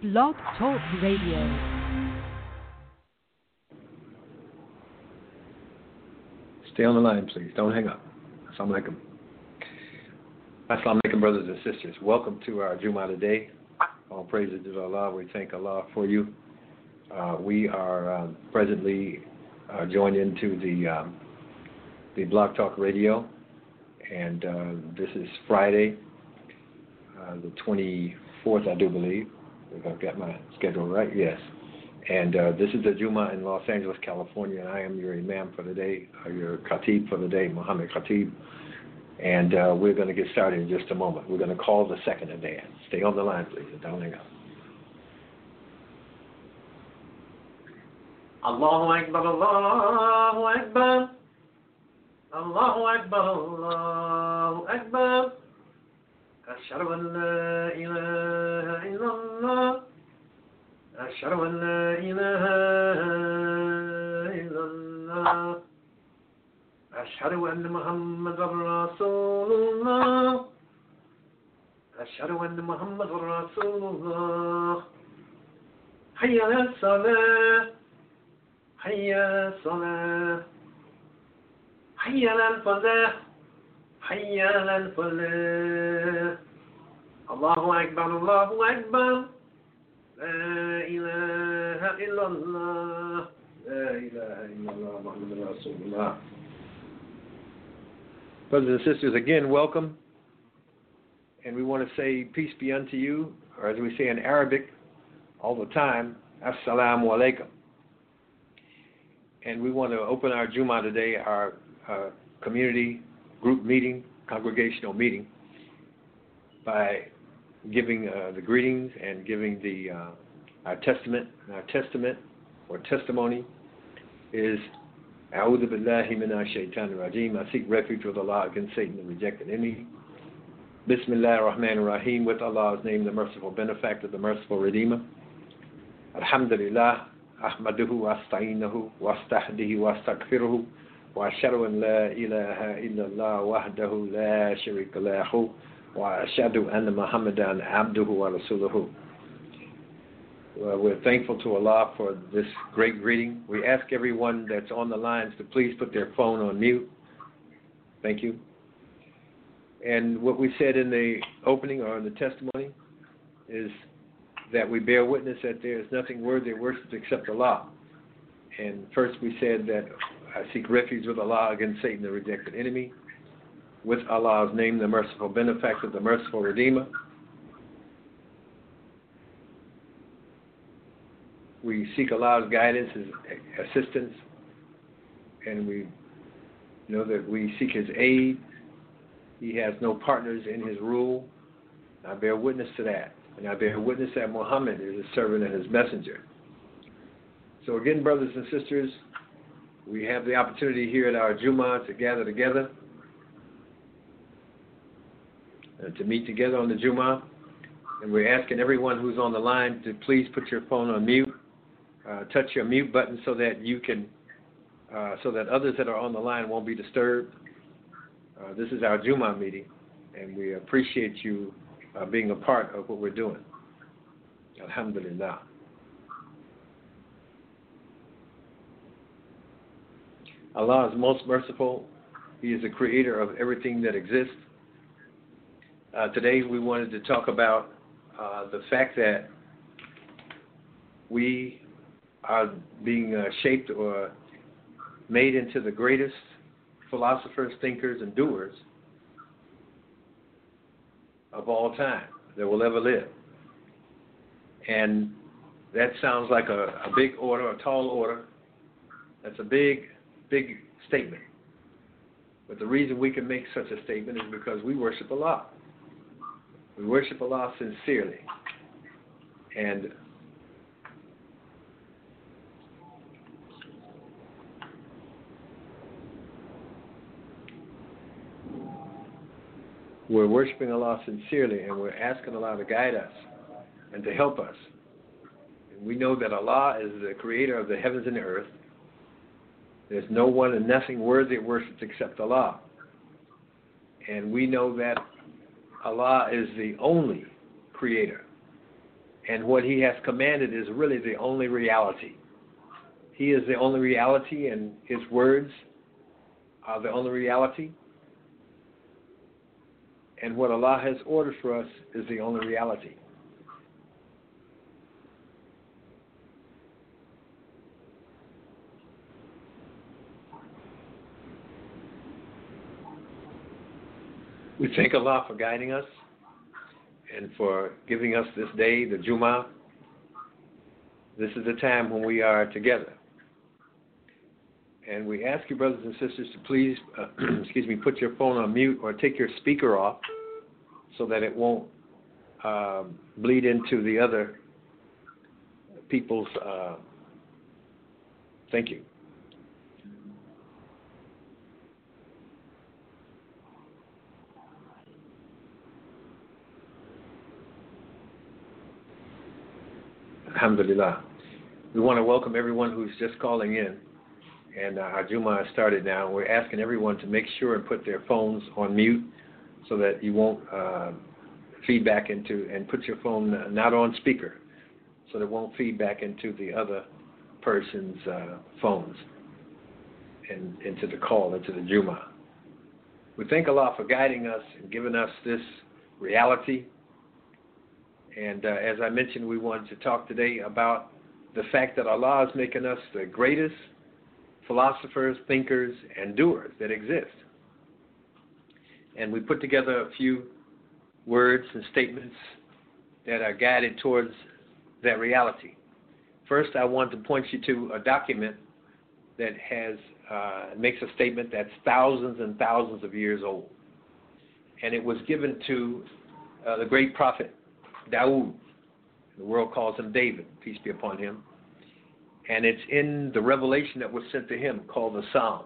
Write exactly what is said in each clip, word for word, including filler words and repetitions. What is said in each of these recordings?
Blog Talk Radio. Stay on the line, please. Don't hang up. Assalamu alaikum. Assalamu alaikum, brothers and sisters. Welcome to our Jummah today. All praises to Allah. We thank Allah for you. Uh, we are um, presently uh, joined into the um, the Blog Talk Radio, and uh, this is Friday, uh, the twenty-fourth, I do believe. If I've got my schedule right, yes. And uh, this is the Jummah in Los Angeles, California, and I am your Imam for the day, or your Khatib for the day, Muhammad Khatib. And uh, we're going to get started in just a moment. We're going to call the second adhan. Stay on the line, please, and don't hang up. Allahu Akbar, Allahu Akbar, Allahu Akbar, Allahu Akbar. Ashhadu an la ilaha illallah. Ashhadu an la ilaha illallah. Ashhadu anna Muhammadan Rasulullah. Ashhadu anna Muhammadan Rasulullah. Hayya al-salah. Hayya al-salah. Hayya al-falah. Hayya al-falah. Allahu Akbar, Allahu Akbar. La ilaha illallah. La ilaha illallah. Muhammadan Rasulullah. Brothers and sisters, again, welcome. And we want to say peace be unto you, or as we say in Arabic all the time, Assalamu alaikum. And we want to open our Jummah today, our uh, community group meeting, congregational meeting, by giving uh, the greetings and giving the uh, our testament. And our testament or testimony is A'udhu billahi minash shaitanir rajim. I seek refuge with Allah against Satan, the rejected enemy. Bismillahir Rahmanir Rahim. With Allah's name, the merciful benefactor, the merciful redeemer. Alhamdulillah. Ahmaduhu wa asta'inuhu wa astahdihi wa astaghfiruhu wa ashhadu an la ilaha illallah wahdahu la sharika lahu wa ashhadu anna Muhammadan abduhu wa rasuluhu. Well, we're thankful to Allah for this great greeting. We ask everyone that's on the lines to please put their phone on mute. Thank you. And what we said in the opening or in the testimony is that we bear witness that there is nothing worthy of worship except Allah. And first we said that I seek refuge with Allah against Satan, the rejected enemy. With Allah's name, the merciful benefactor, the merciful redeemer. We seek Allah's guidance, His assistance, and we know that we seek His aid. He has no partners in His rule. I bear witness to that. And I bear witness that Muhammad is His servant and His messenger. So again, brothers and sisters, we have the opportunity here at our Jummah to gather together and to meet together on the Jummah. And we're asking everyone who's on the line to please put your phone on mute. Uh, touch your mute button so that you can, uh, so that others that are on the line won't be disturbed. Uh, this is our Jummah meeting, and we appreciate you uh, being a part of what we're doing. Alhamdulillah. Allah is most merciful. He is the creator of everything that exists. Uh, today we wanted to talk about uh, the fact that we are being uh, shaped or made into the greatest philosophers, thinkers, and doers of all time that will ever live. And that sounds like a, a big order, a tall order. That's a big, big statement. But the reason we can make such a statement is because we worship Allah. We worship Allah sincerely. And we're worshiping Allah sincerely, and we're asking Allah to guide us and to help us. And we know that Allah is the creator of the heavens and the earth. There's no one and nothing worthy of worship except Allah. And we know that Allah is the only creator. And what he has commanded is really the only reality. He is the only reality, and his words are the only reality. And what Allah has ordered for us is the only reality. We thank Allah for guiding us and for giving us this day, the Jummah. This is the time when we are together. And we ask you, brothers and sisters, to please, uh, excuse me, put your phone on mute or take your speaker off so that it won't uh, bleed into the other people's. Uh, thank you. Alhamdulillah. We want to welcome everyone who's just calling in. And uh, our Jummah has started now. We're asking everyone to make sure and put their phones on mute so that you won't uh, feed back into, and put your phone not on speaker so that it won't feed back into the other person's uh, phones and into the call, into the Jummah. We thank Allah for guiding us and giving us this reality. And uh, as I mentioned, we wanted to talk today about the fact that Allah is making us the greatest philosophers, thinkers, and doers that exist. And we put together a few words and statements that are guided towards that reality. First, I want to point you to a document that has uh, makes a statement that's thousands and thousands of years old. And it was given to uh, the great prophet Dawood. The world calls him David, peace be upon him. And it's in the revelation that was sent to him called the Psalms.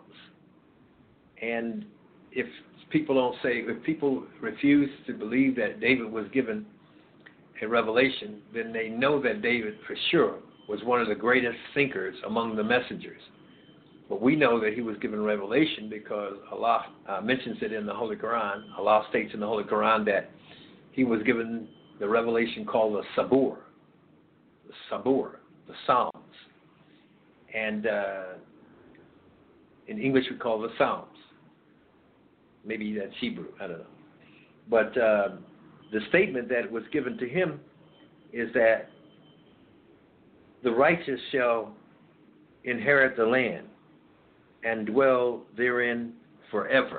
And if people don't say, if people refuse to believe that David was given a revelation, then they know that David for sure was one of the greatest thinkers among the messengers. But we know that he was given revelation because Allah uh, mentions it in the Holy Quran. Allah states in the Holy Quran that he was given the revelation called the Sabur, the Sabur, the Psalms. And uh, in English we call the Psalms. Maybe that's Hebrew, I don't know. But uh, the statement that was given to him is that the righteous shall inherit the land and dwell therein forever.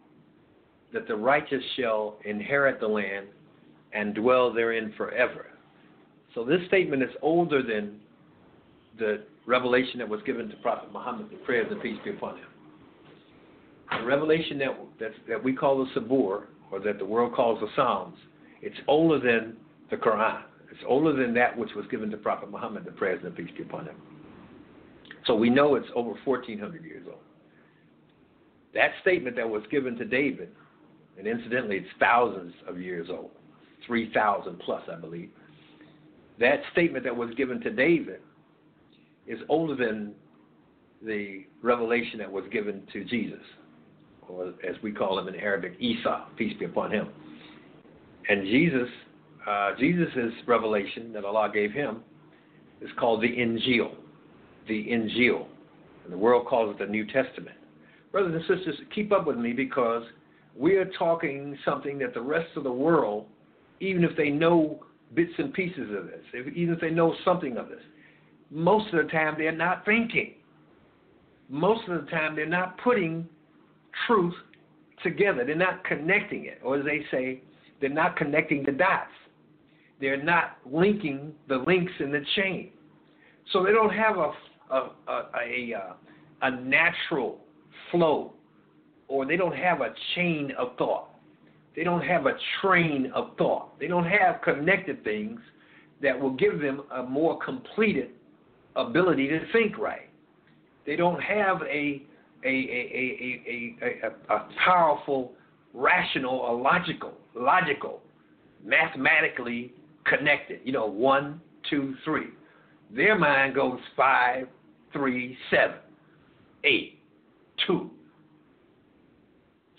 That the righteous shall inherit the land and dwell therein forever. So this statement is older than the revelation that was given to Prophet Muhammad, the prayers and peace be upon him. The revelation that, that that we call the Sabur, or that the world calls the Psalms, it's older than the Quran. It's older than that which was given to Prophet Muhammad, the prayers and peace be upon him. So we know it's over fourteen hundred years old. That statement that was given to David, and incidentally it's thousands of years old, three thousand plus I believe. That statement that was given to David is older than the revelation that was given to Jesus, or as we call him in Arabic, Isa, peace be upon him. And Jesus, uh, Jesus' revelation that Allah gave him is called the Injil, the Injil. And the world calls it the New Testament. Brothers and sisters, keep up with me because we are talking something that the rest of the world, even if they know bits and pieces of this, if, even if they know something of this, most of the time they're not thinking. Most of the time they're not putting truth together. They're not connecting it. Or as they say, they're not connecting the dots. They're not linking the links in the chain. So they don't have a, a, a, a, a natural flow, or they don't have a chain of thought. They don't have a train of thought. They don't have connected things that will give them a more completed ability to think right. They don't have a a a a a, a, a powerful, rational, or logical, logical, mathematically connected. You know, one, two, three. Their mind goes five, three, seven, eight, two,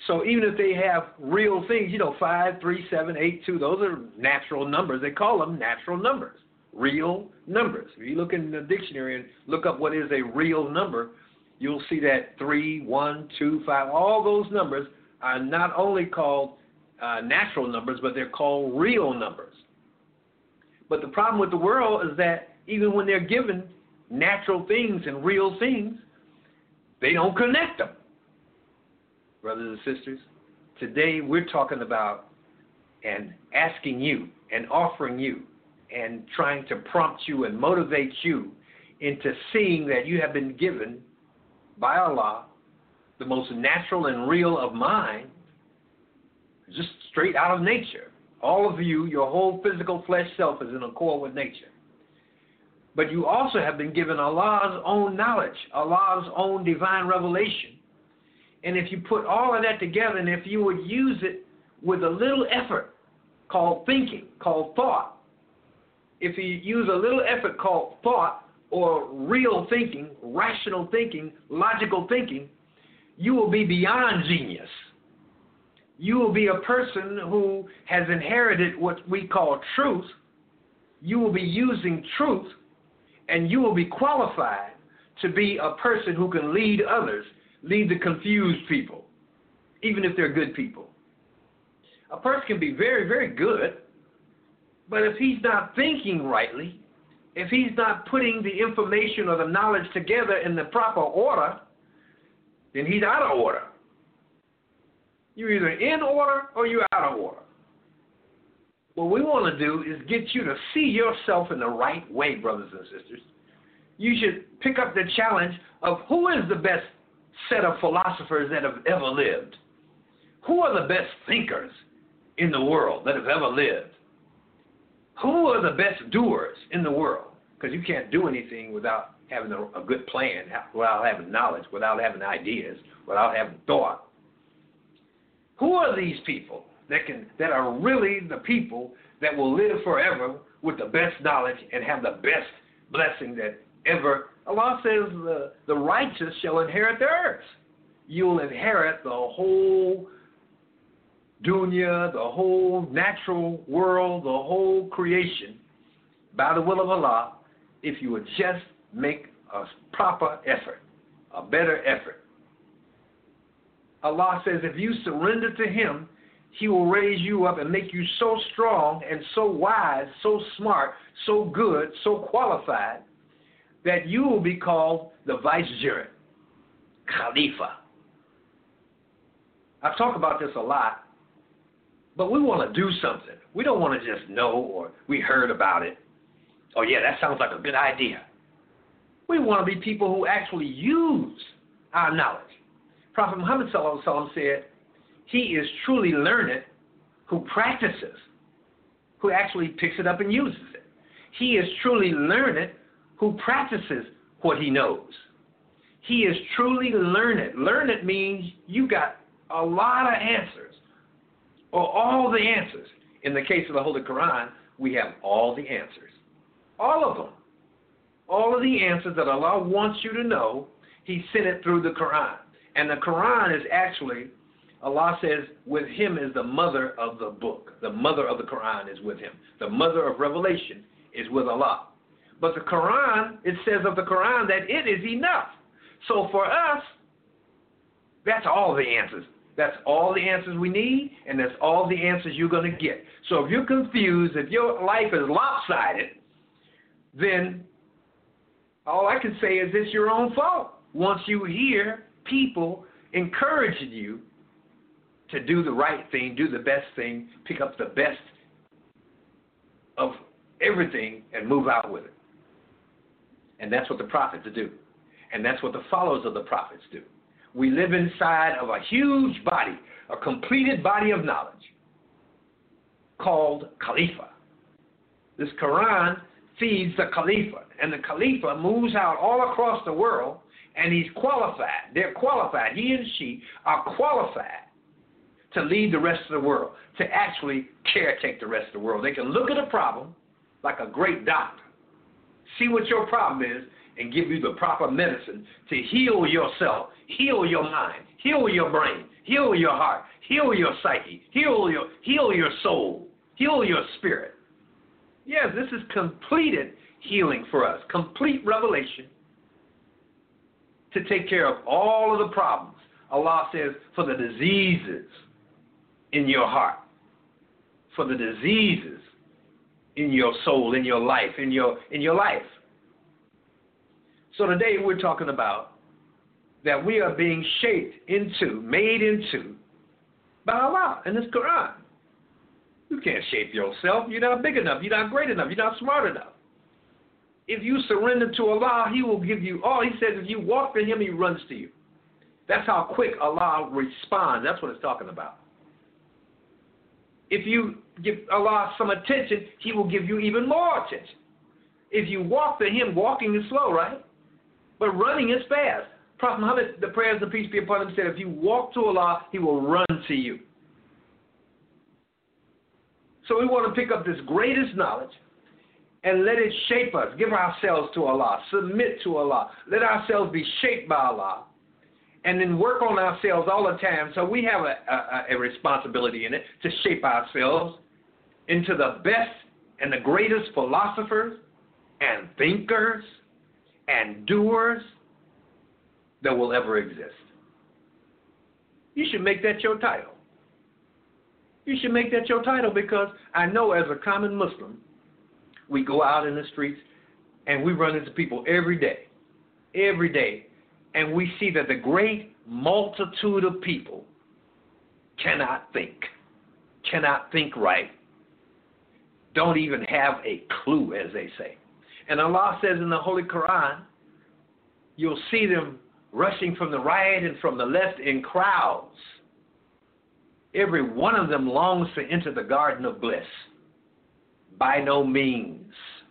So even if they have real things, you know, five, three, seven, eight, two, those are natural numbers. They call them natural numbers, real numbers. If you look in the dictionary and look up what is a real number, you'll see that three, one, two, five, all those numbers are not only called uh, natural numbers, but they're called real numbers. But the problem with the world is that even when they're given natural things and real things, they don't connect them. Brothers and sisters, today we're talking about and asking you and offering you and trying to prompt you and motivate you into seeing that you have been given by Allah the most natural and real of mind, just straight out of nature. All of you, your whole physical flesh self is in accord with nature. But you also have been given Allah's own knowledge, Allah's own divine revelation. And if you put all of that together, and if you would use it with a little effort called thinking, called thought, if you use a little effort called thought or real thinking, rational thinking, logical thinking, you will be beyond genius. You will be a person who has inherited what we call truth. You will be using truth, and you will be qualified to be a person who can lead others, lead the confused people, even if they're good people. A person can be very, very good, but if he's not thinking rightly, if he's not putting the information or the knowledge together in the proper order, then he's out of order. You're either in order or you're out of order. What we want to do is get you to see yourself in the right way, brothers and sisters. You should pick up the challenge of who is the best set of philosophers that have ever lived. Who are the best thinkers in the world that have ever lived? Who are the best doers in the world? Because you can't do anything without having a, a good plan, without having knowledge, without having ideas, without having thought. Who are these people that can that are really the people that will live forever with the best knowledge and have the best blessing that ever? Allah says the, the righteous shall inherit the earth. You'll inherit the whole dunya, the whole natural world, the whole creation by the will of Allah if you would just make a proper effort, a better effort. Allah says if you surrender to Him, He will raise you up and make you so strong and so wise, so smart, so good, so qualified that you will be called the vicegerent, Khalifa. I've talked about this a lot, but we want to do something. We don't want to just know or we heard about it. Oh yeah, that sounds like a good idea. We want to be people who actually use our knowledge. Prophet Muhammad sallallahu alaihi wasallam said, he is truly learned who practices, who actually picks it up and uses it. He is truly learned who practices what he knows. He is truly learned. Learned means you got a lot of answers, or all the answers. In the case of the Holy Quran, we have all the answers. All of them. All of the answers that Allah wants you to know, He sent it through the Quran. And the Quran is actually, Allah says, with Him is the mother of the book. The mother of the Quran is with Him. The mother of revelation is with Allah. But the Quran, it says of the Quran that it is enough. So for us, that's all the answers. That's all the answers we need, and that's all the answers you're going to get. So if you're confused, if your life is lopsided, then all I can say is it's your own fault. Once you hear people encouraging you to do the right thing, do the best thing, pick up the best of everything and move out with it. And that's what the prophets do. And that's what the followers of the prophets do. We live inside of a huge body, a completed body of knowledge called Khalifa. This Quran feeds the Khalifa, and the Khalifa moves out all across the world, and he's qualified. They're qualified. He and she are qualified to lead the rest of the world, to actually caretake the rest of the world. They can look at a problem like a great doctor, see what your problem is, and give you the proper medicine to heal yourself, heal your mind, heal your brain, heal your heart, heal your psyche, heal your, heal your soul, heal your spirit. Yes, this is completed healing for us, complete revelation to take care of all of the problems. Allah says, for the diseases in your heart, for the diseases in your soul, in your life, in your in your life. So today we're talking about that we are being shaped into, made into, by Allah in this Quran. You can't shape yourself. You're not big enough. You're not great enough. You're not smart enough. If you surrender to Allah, He will give you all. He says if you walk to Him, He runs to you. That's how quick Allah responds. That's what it's talking about. If you give Allah some attention, He will give you even more attention. If you walk to Him, walking is slow, right? But running is fast. Prophet Muhammad, the prayers of peace be upon him, said if you walk to Allah, He will run to you. So we want to pick up this greatest knowledge and let it shape us. Give ourselves to Allah. Submit to Allah. Let ourselves be shaped by Allah. And then work on ourselves all the time. So we have a, a, a responsibility in it to shape ourselves into the best and the greatest philosophers and thinkers and doers that will ever exist. You should make that your title. You should make that your title because I know as a common Muslim, we go out in the streets and we run into people every day, every day, and we see that the great multitude of people cannot think, cannot think right, don't even have a clue, as they say. And Allah says in the Holy Quran, you'll see them rushing from the right and from the left in crowds. Every one of them longs to enter the garden of bliss. By no means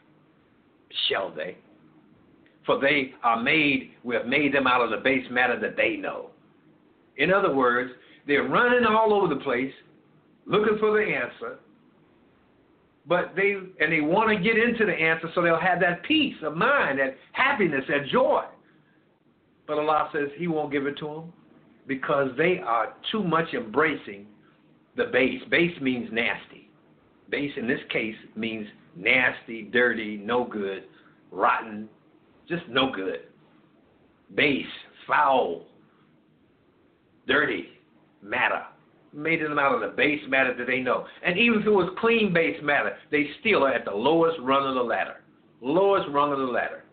shall they. For they are made, we have made them out of the base matter that they know. In other words, they're running all over the place, looking for the answer, but they, and they want to get into the answer so they'll have that peace of mind, that happiness, that joy. But Allah says He won't give it to them because they are too much embracing the base. Base means nasty. Base in this case means nasty, dirty, no good, rotten, just no good. Base, foul, dirty matter. Made them out of the base matter that they know. And even if it was clean base matter, they still are at the lowest rung of the ladder. Lowest rung of the ladder.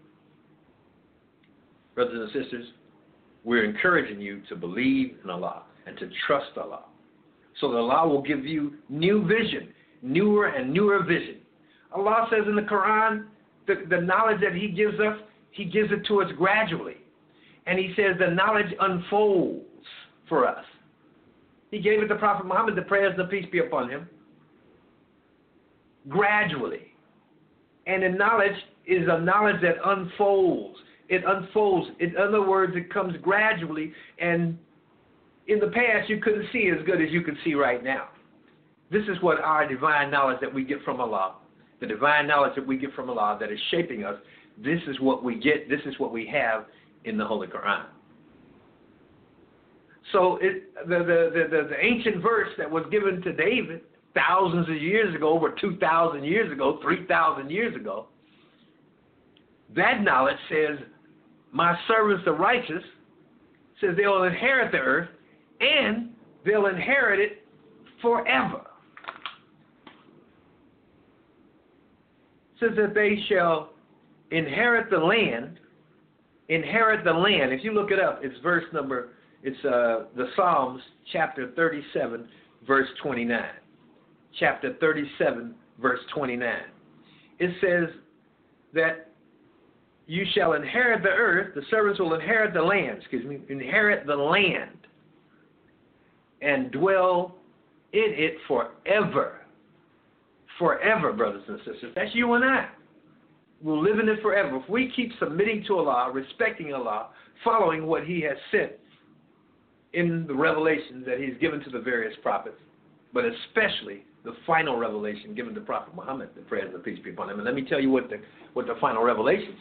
Brothers and sisters, we're encouraging you to believe in Allah and to trust Allah. So that Allah will give you new vision, newer and newer vision. Allah says in the Quran, the, the knowledge that He gives us, He gives it to us gradually. And He says the knowledge unfolds for us. He gave it to Prophet Muhammad, the prayers and the peace be upon him, gradually. And the knowledge is a knowledge that unfolds. It unfolds. In other words, it comes gradually. And in the past, you couldn't see as good as you can see right now. This is what our divine knowledge that we get from Allah, the divine knowledge that we get from Allah that is shaping us, this is what we get, this is what we have in the Holy Quran. So it, the, the, the, the ancient verse that was given to David thousands of years ago, over two thousand years ago, three thousand years ago, that knowledge says, my servants the righteous, says they will inherit the earth and they'll inherit it forever. Says that they shall inherit the land, inherit the land. If you look it up, it's verse number, it's uh, the Psalms, chapter thirty-seven, verse twenty-nine. Chapter thirty-seven, verse twenty-nine. It says that you shall inherit the earth, the servants will inherit the land, excuse me, inherit the land and dwell in it forever. Forever, brothers and sisters. That's you and I. We'll live in it forever. If we keep submitting to Allah, respecting Allah, following what He has sent in the revelation that He's given to the various prophets, but especially the final revelation given to Prophet Muhammad, the prayers of peace be upon him. And let me tell you what the, what the final revelation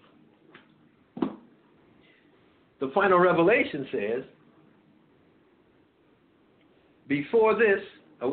says. The final revelation says Before this,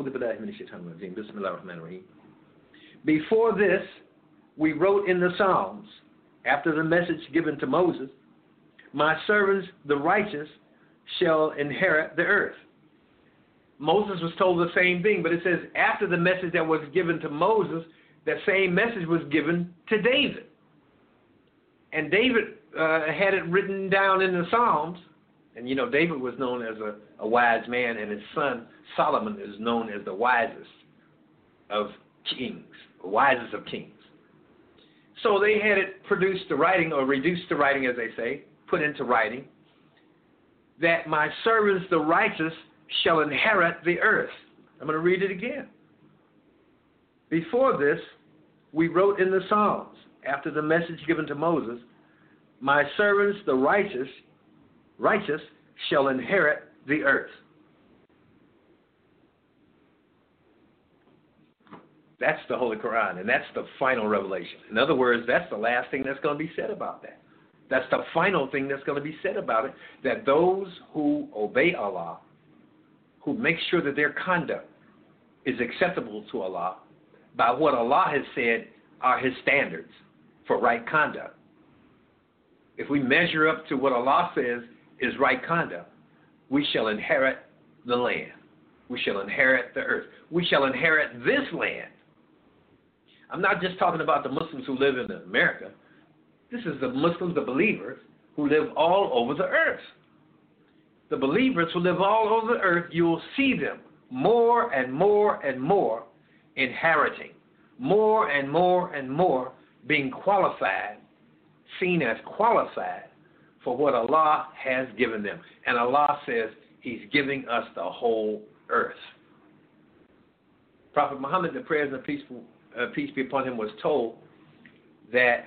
before this, we wrote in the Psalms, after the message given to Moses, my servants, the righteous, shall inherit the earth. Moses was told the same thing, but it says after the message that was given to Moses, that same message was given to David. And David uh, had it written down in the Psalms. And, you know, David was known as a, a wise man, and his son Solomon is known as the wisest of kings, the wisest of kings. So they had it produced to writing, or reduced to writing, as they say, put into writing, that my servants, the righteous, shall inherit the earth. I'm going to read it again. Before this, we wrote in the Psalms, after the message given to Moses, my servants, the righteous, righteous shall inherit the earth. That's the Holy Quran, and that's the final revelation. In other words, that's the last thing that's going to be said about that. That's the final thing that's going to be said about it, that those who obey Allah, who make sure that their conduct is acceptable to Allah by what Allah has said are His standards for right conduct. If we measure up to what Allah says is right conduct, we shall inherit the land. We shall inherit the earth. We shall inherit this land. I'm not just talking about the Muslims who live in America. This is the Muslims, the believers, who live all over the earth. The believers who live all over the earth, you'll see them more and more and more inheriting, more and more and more being qualified, seen as qualified for what Allah has given them. And Allah says He's giving us the whole earth. Prophet Muhammad, the prayers and peace, uh, peace be upon him, was told that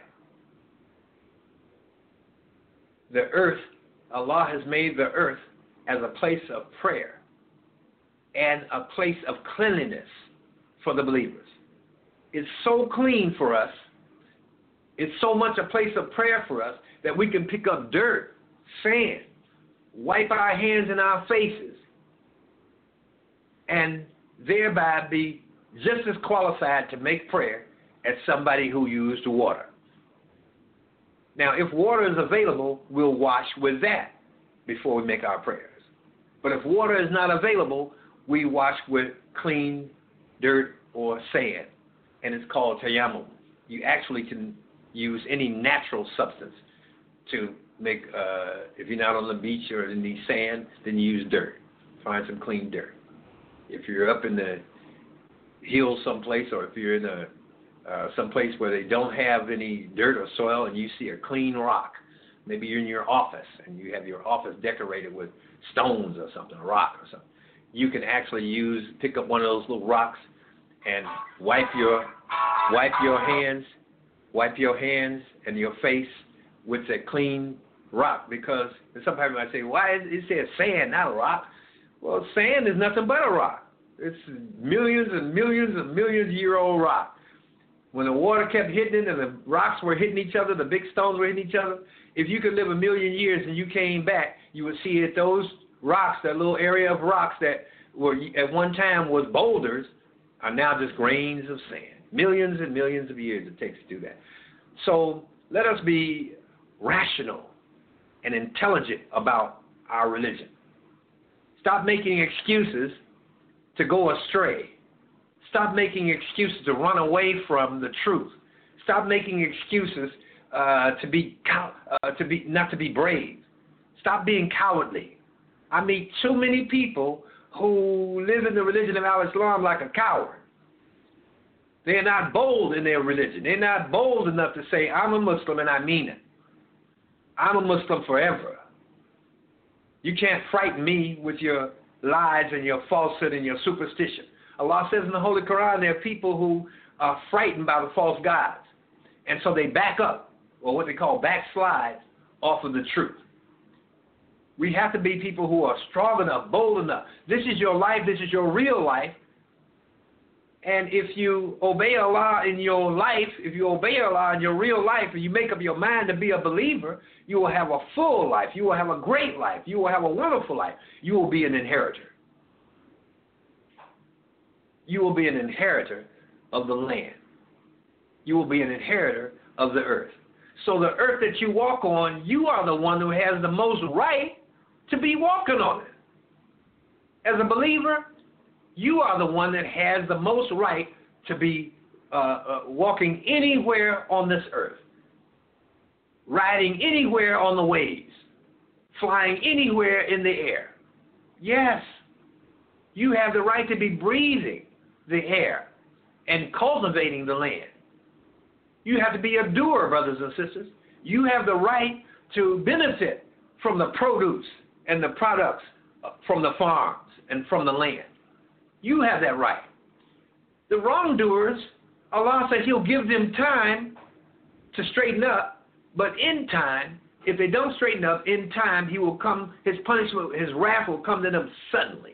the earth, Allah has made the earth as a place of prayer and a place of cleanliness for the believers. It's so clean for us. It's so much a place of prayer for us that we can pick up dirt, sand, wipe our hands and our faces, and thereby be just as qualified to make prayer as somebody who used water. Now, if water is available, we'll wash with that before we make our prayers. But if water is not available, we wash with clean dirt or sand, and it's called tayammum. You actually can use any natural substance to make, uh, if you're not on the beach or in the sand, then you use dirt. Find some clean dirt. If you're up in the hills someplace, or if you're in a uh, someplace where they don't have any dirt or soil and you see a clean rock, maybe you're in your office and you have your office decorated with stones or something, a rock or something, you can actually use, pick up one of those little rocks and wipe your, wipe your hands, wipe your hands and your face with a clean rock, because somebody might say, why is it says sand, not a rock? Well, sand is nothing but a rock. It's millions and millions and millions of year old rock. When the water kept hitting it and the rocks were hitting each other, the big stones were hitting each other, if you could live a million years and you came back, you would see that those rocks, that little area of rocks that were at one time was boulders, are now just grains of sand. Millions and millions of years it takes to do that. So let us be rational and intelligent about our religion. Stop making excuses to go astray. Stop making excuses to run away from the truth. Stop making excuses uh, to be cow- uh, to be not to be brave. Stop being cowardly. I meet too many people who live in the religion of Al-Islam like a coward. They're not bold in their religion. They're not bold enough to say, I'm a Muslim and I mean it. I'm a Muslim forever. You can't frighten me with your lies and your falsehood and your superstition. Allah says in the Holy Quran there are people who are frightened by the false gods. And so they back up, or what they call backslide, off of the truth. We have to be people who are strong enough, bold enough. This is your life. This is your real life. And if you obey Allah in your life, if you obey Allah in your real life, and you make up your mind to be a believer, you will have a full life. You will have a great life. You will have a wonderful life. You will be an inheritor. you will be an inheritor of the land. You will be an inheritor of the earth. So the earth that you walk on, you are the one who has the most right to be walking on it. As a believer, you are the one that has the most right to be uh, uh, walking anywhere on this earth, riding anywhere on the waves, flying anywhere in the air. Yes, you have the right to be breathing the air and cultivating the land. You have to be a doer, brothers and sisters. You have the right to benefit from the produce and the products from the farms and from the land. You have that right. The wrongdoers, Allah said He'll give them time to straighten up, but in time, if they don't straighten up, in time, He will come, His punishment, His wrath will come to them suddenly.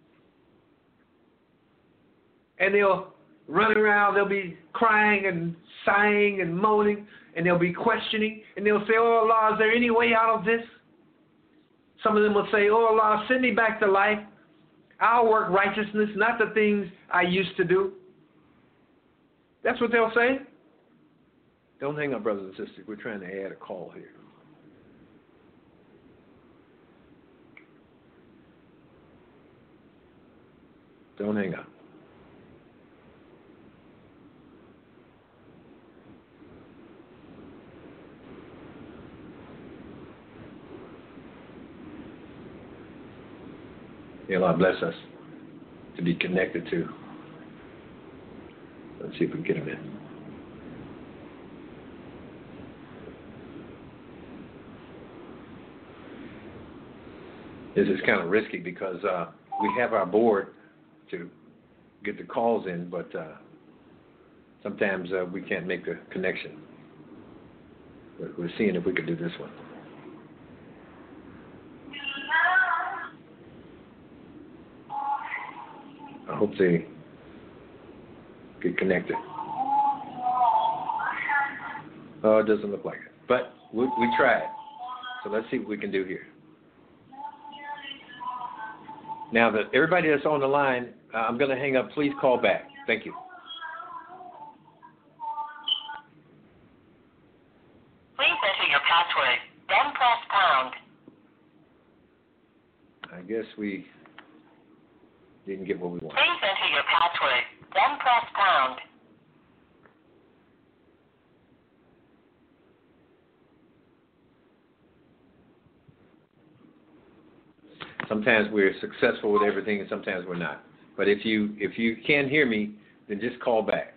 And they'll run around, they'll be crying and sighing and moaning, and they'll be questioning, and they'll say, oh Allah, is there any way out of this? Some of them will say, oh Allah, send me back to life. I'll work righteousness, not the things I used to do. That's what they'll say. Don't hang up, brothers and sisters. We're trying to add a call here. Don't hang up. May Allah bless us to be connected to. Let's see if we can get him in. This is kind of risky because uh, we have our board to get the calls in, but uh, sometimes uh, we can't make a connection. But we're seeing if we can do this one. I hope they get connected. Oh, it doesn't look like it. But we, we tried. So let's see what we can do here. Now that everybody that's on the line, uh, I'm going to hang up. Please call back. Thank you. Please enter your password, then press pound. I guess we didn't get what we wanted. Please enter your password, then press pound. Sometimes we're successful with everything and sometimes we're not. But if you if you can't hear me, then just call back.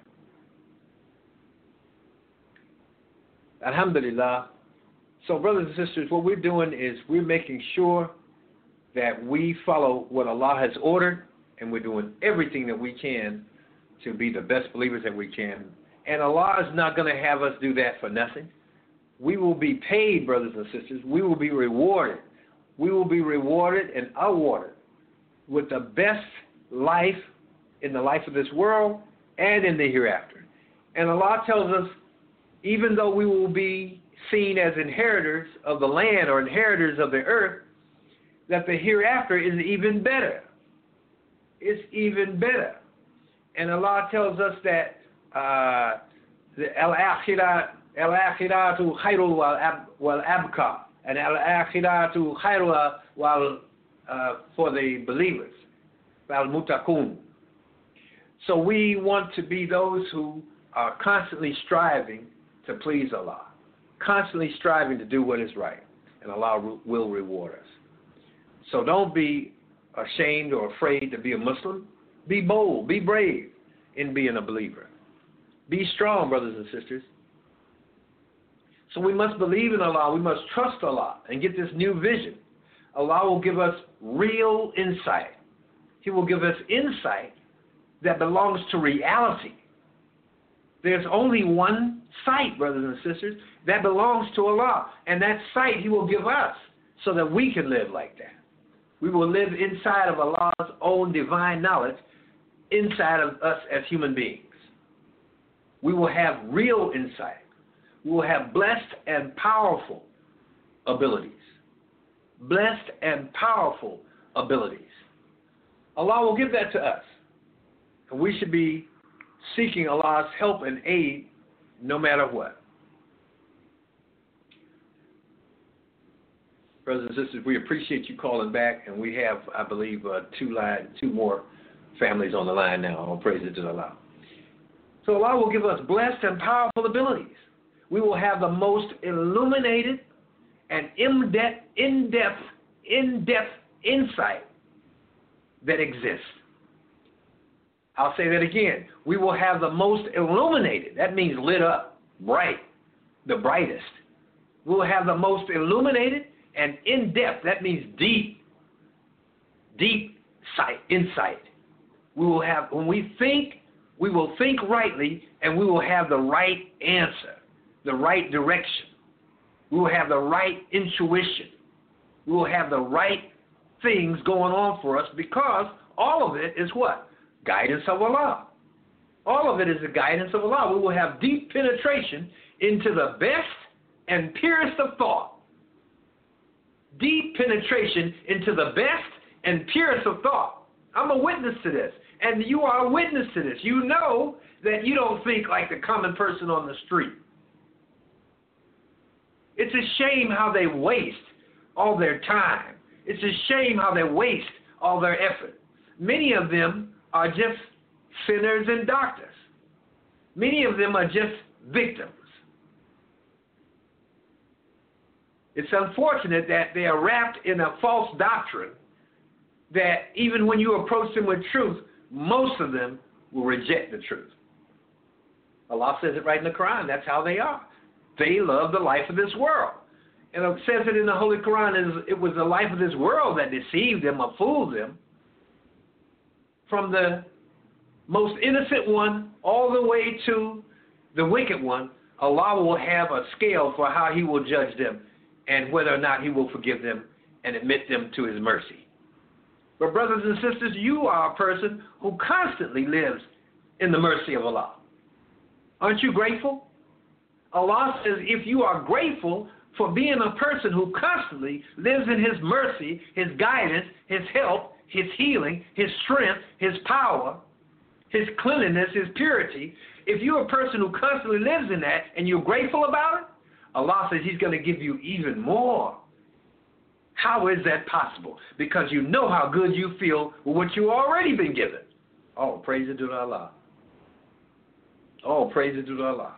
Alhamdulillah. So brothers and sisters, what we're doing is we're making sure that we follow what Allah has ordered, and we're doing everything that we can to be the best believers that we can. And Allah is not going to have us do that for nothing. We will be paid, brothers and sisters. We will be rewarded. We will be rewarded and awarded with the best life in the life of this world and in the hereafter. And Allah tells us, even though we will be seen as inheritors of the land or inheritors of the earth, that the hereafter is even better. It's even better. And Allah tells us that uh, the al-akhirah, al-akhiratu khayrul wal-abqa, and al-akhiratu khayrul wal uh, for the believers, wal-muttaqun. So we want to be those who are constantly striving to please Allah, constantly striving to do what is right, and Allah will reward us. So don't be ashamed or afraid to be a Muslim. Be bold, be brave in being a believer. Be strong, brothers and sisters. So we must believe in Allah. We must trust Allah and get this new vision. Allah will give us real insight. He will give us insight that belongs to reality. There's only one sight, brothers and sisters, that belongs to Allah. And that sight He will give us so that we can live like that. We will live inside of Allah's own divine knowledge, inside of us as human beings. We will have real insight. We will have blessed and powerful abilities. Blessed and powerful abilities. Allah will give that to us. And we should be seeking Allah's help and aid no matter what. Brothers and sisters, we appreciate you calling back, and we have, I believe, uh, two line, two more families on the line now. All praises to Allah. So Allah will give us blessed and powerful abilities. We will have the most illuminated and in-depth, in-depth, in-depth insight that exists. I'll say that again. We will have the most illuminated. That means lit up, bright, the brightest. We will have the most illuminated and in-depth. That means deep, deep sight, insight. We will have, when we think, we will think rightly, and we will have the right answer, the right direction. We will have the right intuition. We will have the right things going on for us, because all of it is what? Guidance of Allah. All of it is the guidance of Allah. We will have deep penetration into the best and purest of thought. Deep penetration into the best and purest of thought. I'm a witness to this, and you are a witness to this. You know that you don't think like the common person on the street. It's a shame how they waste all their time. It's a shame how they waste all their effort. Many of them are just sinners and doctors. Many of them are just victims. It's unfortunate that they are wrapped in a false doctrine that even when you approach them with truth, most of them will reject the truth. Allah says it right in the Quran. That's how they are. They love the life of this world. And it says it in the Holy Quran, it was the life of this world that deceived them or fooled them. From the most innocent one all the way to the wicked one, Allah will have a scale for how He will judge them and whether or not He will forgive them and admit them to His mercy. But brothers and sisters, you are a person who constantly lives in the mercy of Allah. Aren't you grateful? Allah says if you are grateful for being a person who constantly lives in His mercy, His guidance, His help, His healing, His strength, His power, His cleanliness, His purity, if you're a person who constantly lives in that and you're grateful about it, Allah says He's going to give you even more. How is that possible? Because you know how good you feel with what you've already been given. Oh, praise it to Allah. Oh, praise it to Allah.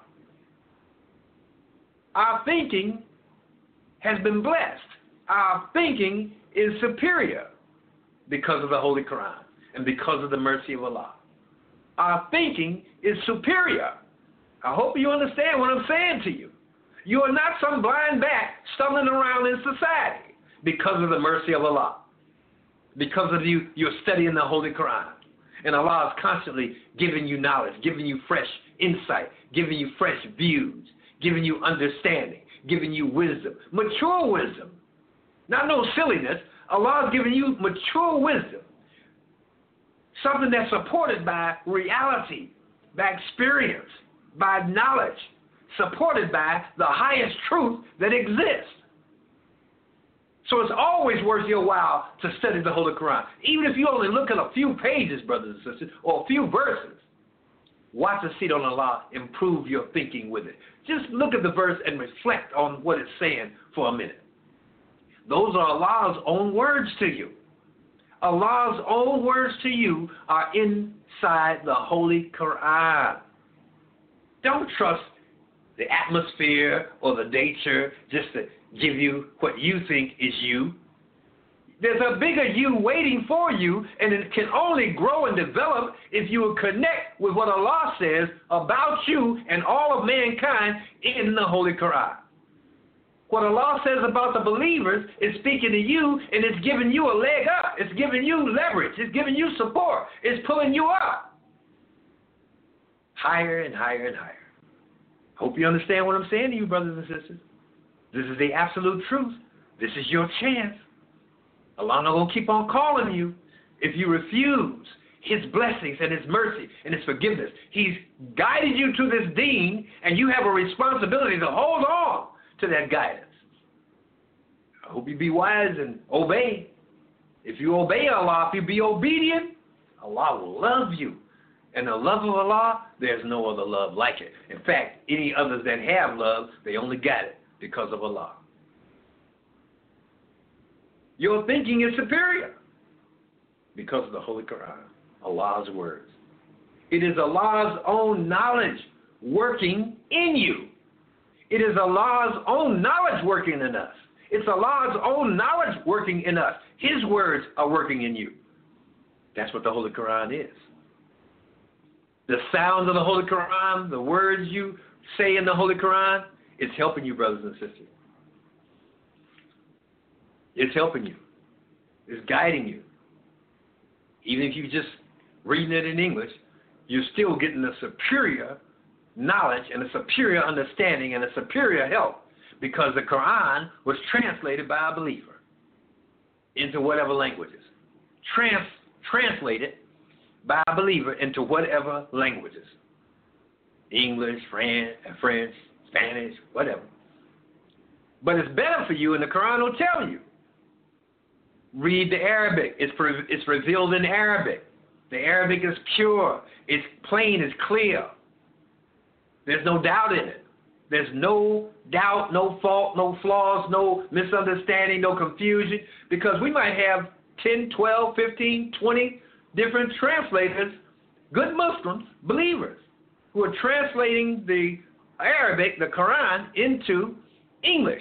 Our thinking has been blessed. Our thinking is superior because of the Holy Quran and because of the mercy of Allah. Our thinking is superior. I hope you understand what I'm saying to you. You are not some blind bat stumbling around in society because of the mercy of Allah, because of you, you're studying the Holy Quran. And Allah is constantly giving you knowledge, giving you fresh insight, giving you fresh views, giving you understanding, giving you wisdom, mature wisdom. Not no silliness. Allah is giving you mature wisdom, something that's supported by reality, by experience, by knowledge, supported by the highest truth that exists. So it's always worth your while to study the Holy Quran. Even if you only look at a few pages, brothers and sisters, or a few verses, watch the seat on Allah, improve your thinking with it. Just look at the verse and reflect on what it's saying for a minute. Those are Allah's own words to you. Allah's own words to you are inside the Holy Quran. Don't trust the atmosphere or the nature just to give you what you think is you. There's a bigger you waiting for you, and it can only grow and develop if you will connect with what Allah says about you and all of mankind in the Holy Quran. What Allah says about the believers is speaking to you, and it's giving you a leg up. It's giving you leverage. It's giving you support. It's pulling you up higher and higher and higher. Hope you understand what I'm saying to you, brothers and sisters. This is the absolute truth. This is your chance. Allah not going to keep on calling you if you refuse His blessings and His mercy and His forgiveness. He's guided you to this deen, and you have a responsibility to hold on to that guidance. I hope you be wise and obey. If you obey Allah, if you be obedient, Allah will love you. And the love of Allah, there's no other love like it. In fact, any others that have love, they only got it because of Allah. Your thinking is superior because of the Holy Quran, Allah's words. It is Allah's own knowledge working in you. It is Allah's own knowledge working in us. It's Allah's own knowledge working in us. His words are working in you. That's what the Holy Quran is. The sounds of the Holy Quran, the words you say in the Holy Quran, it's helping you, brothers and sisters. It's helping you. It's guiding you. Even if you're just reading it in English, you're still getting a superior knowledge and a superior understanding and a superior help because the Quran was translated by a believer into whatever languages. Trans, translated by a believer into whatever languages. English, French, French, Spanish, whatever. But it's better for you, and the Quran will tell you. Read the Arabic. It's, it's revealed in Arabic. The Arabic is pure. It's plain. It's clear. There's no doubt in it. There's no doubt, no fault, no flaws, no misunderstanding, no confusion, because we might have ten, twelve, fifteen, twenty different translators, good Muslims, believers, who are translating the Arabic, the Quran, into English.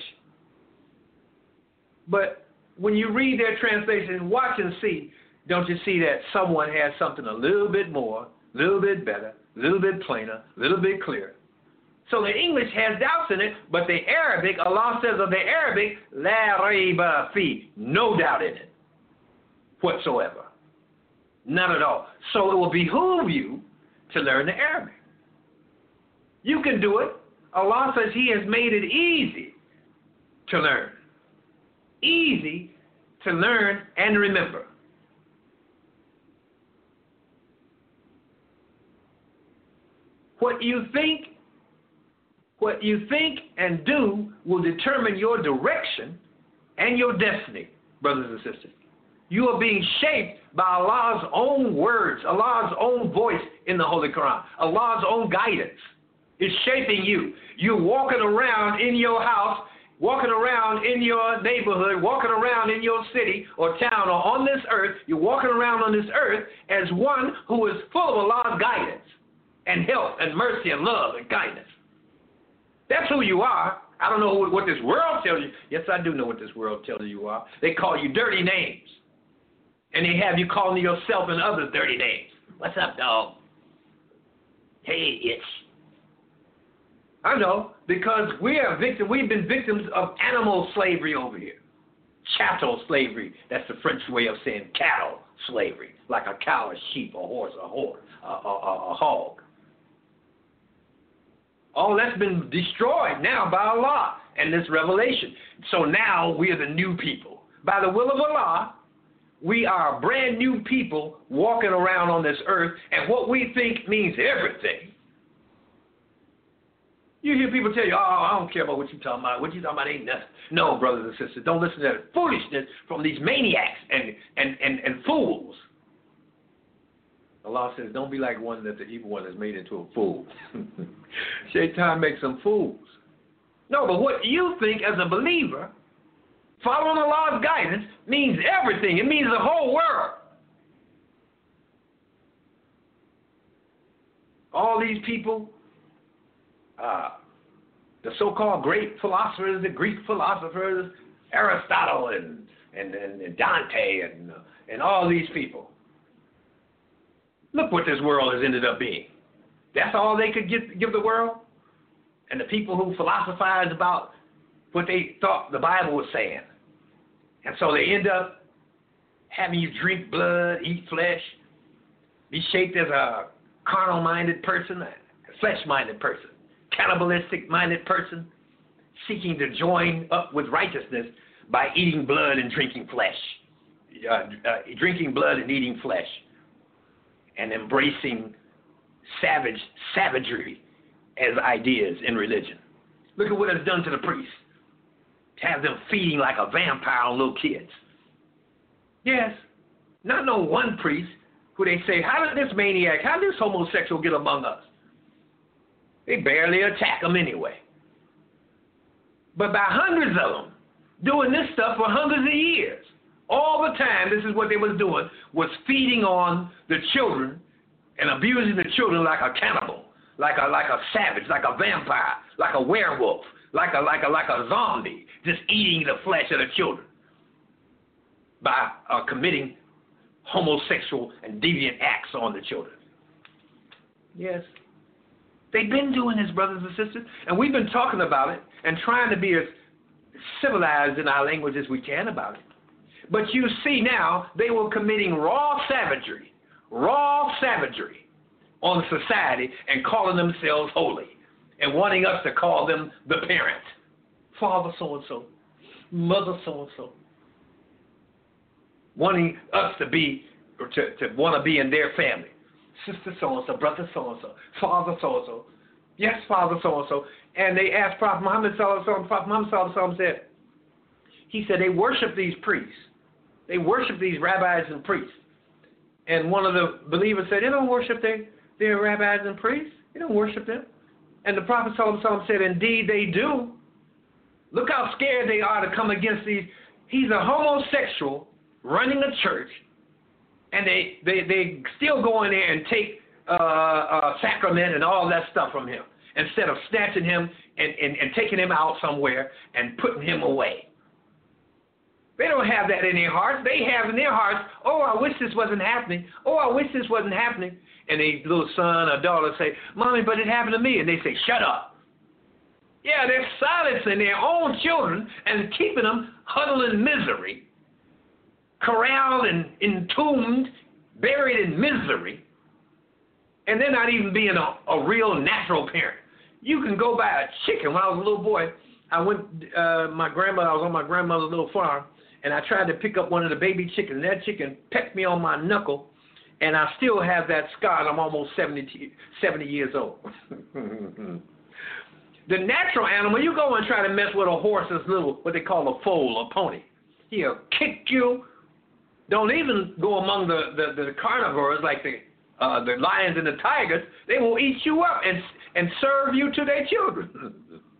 But when you read their translation, watch and see, don't you see that someone has something a little bit more, a little bit better, a little bit plainer, a little bit clearer. So the English has doubts in it, but the Arabic, Allah says of the Arabic, la rayba fi, no doubt in it whatsoever. None at all. So it will behoove you to learn the Arabic. You can do it. Allah says He has made it easy to learn. Easy to learn and remember. What you think, what you think and do will determine your direction and your destiny, brothers and sisters. You are being shaped by Allah's own words, Allah's own voice in the Holy Quran. Allah's own guidance is shaping you. You're walking around in your house, walking around in your neighborhood, walking around in your city or town or on this earth. You're walking around on this earth as one who is full of Allah's guidance and help and mercy and love and kindness. That's who you are. I don't know what this world tells you. Yes, I do know what this world tells you you are. They call you dirty names. And they have you calling yourself and others dirty names. What's up, dog? Hey, it's. I know, because we are victims. We've been victims of animal slavery over here. Chattel slavery. That's the French way of saying cattle slavery. Like a cow, a sheep, a horse, a horse, a, a, a, a hog. All that's been destroyed now by Allah and this revelation. So now we are the new people. By the will of Allah, we are brand new people walking around on this earth, and what we think means everything. You hear people tell you, oh, I don't care about what you're talking about. What you talking about ain't nothing. No, brothers and sisters, don't listen to that foolishness from these maniacs and, and, and, and fools. Allah says, don't be like one that the evil one has made into a fool. Shaitan makes them fools. No, but what you think as a believer, following Allah's guidance, means everything. It means the whole world. All these people, uh, the so-called great philosophers, the Greek philosophers, Aristotle and, and, and, and Dante and, uh, and all these people. Look what this world has ended up being. That's all they could give, give the world? And the people who philosophized about what they thought the Bible was saying. And so they end up having you drink blood, eat flesh, be shaped as a carnal-minded person, a flesh-minded person, cannibalistic-minded person, seeking to join up with righteousness by eating blood and drinking flesh, uh, uh, drinking blood and eating flesh, and embracing savage savagery as ideas in religion. Look at what it's done to the priests. To have them feeding like a vampire on little kids. Yes, not no one priest, who they say, how did this maniac, how did this homosexual get among us? They barely attack them anyway. But by hundreds of them doing this stuff for hundreds of years, all the time, this is what they was doing, was feeding on the children and abusing the children like a cannibal, like a like a savage, like a vampire, like a werewolf, like a like a like a zombie, just eating the flesh of the children by uh, committing homosexual and deviant acts on the children. Yes. They've been doing this, brothers and sisters, and we've been talking about it and trying to be as civilized in our language as we can about it. But you see now, they were committing raw savagery, raw savagery on society and calling themselves holy and wanting us to call them the parent. Father so-and-so, mother so-and-so. Wanting us to be, or to, to want to be in their family. Sister so-and-so, brother so-and-so, father so-and-so. Yes, father so-and-so. And they asked Prophet Muhammad so-and-so, and Prophet Muhammad so-and-so said, he said they worship these priests. They worship these rabbis and priests. And one of the believers said, they don't worship their, their rabbis and priests. They don't worship them. And the Prophet so-and-so said, indeed they do. Look how scared they are to come against these. He's a homosexual running a church, and they, they, they still go in there and take uh, uh, sacrament and all that stuff from him instead of snatching him and, and, and taking him out somewhere and putting him away. They don't have that in their hearts. They have in their hearts, oh, I wish this wasn't happening. Oh, I wish this wasn't happening. And a little son or daughter say, Mommy, but it happened to me. And they say, shut up. Yeah, they're silencing their own children and keeping them huddled in misery, corralled and entombed, buried in misery, and they're not even being a, a real natural parent. You can go buy a chicken. When I was a little boy, I went, uh, my grandmother, I was on my grandmother's little farm, and I tried to pick up one of the baby chickens. That chicken pecked me on my knuckle, and I still have that scar, and I'm almost seventy, seventy years old. The natural animal, you go and try to mess with a horse's little, what they call a foal, a pony. He'll kick you. Don't even go among the, the, the carnivores like the uh, the lions and the tigers. They will eat you up and and serve you to their children.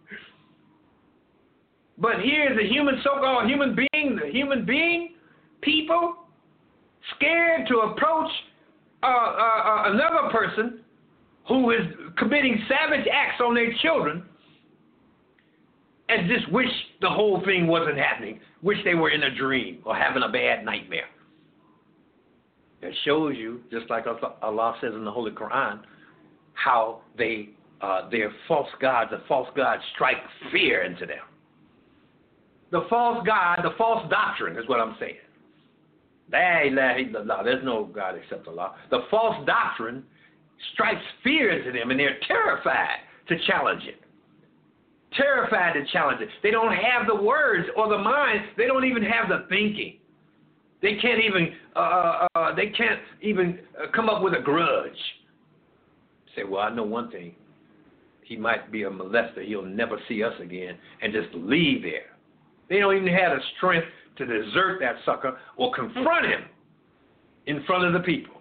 But here's a human, so-called human being, the human being, people, scared to approach uh, uh, uh, another person who is committing savage acts on their children and just wish the whole thing wasn't happening, wish they were in a dream or having a bad nightmare. It shows you, just like Allah says in the Holy Quran, how they, uh, their false gods, the false gods strike fear into them. The false God, the false doctrine is what I'm saying. La ilaha illallah, there's no God except Allah. The false doctrine strikes fear into them, and they're terrified to challenge it. Terrified to challenge it. They don't have the words or the mind. They don't even have the thinking. They can't even. Uh, uh, they can't even uh, come up with a grudge. Say, well, I know one thing. He might be a molester. He'll never see us again, and just leave there. They don't even have the strength to desert that sucker or confront him in front of the people.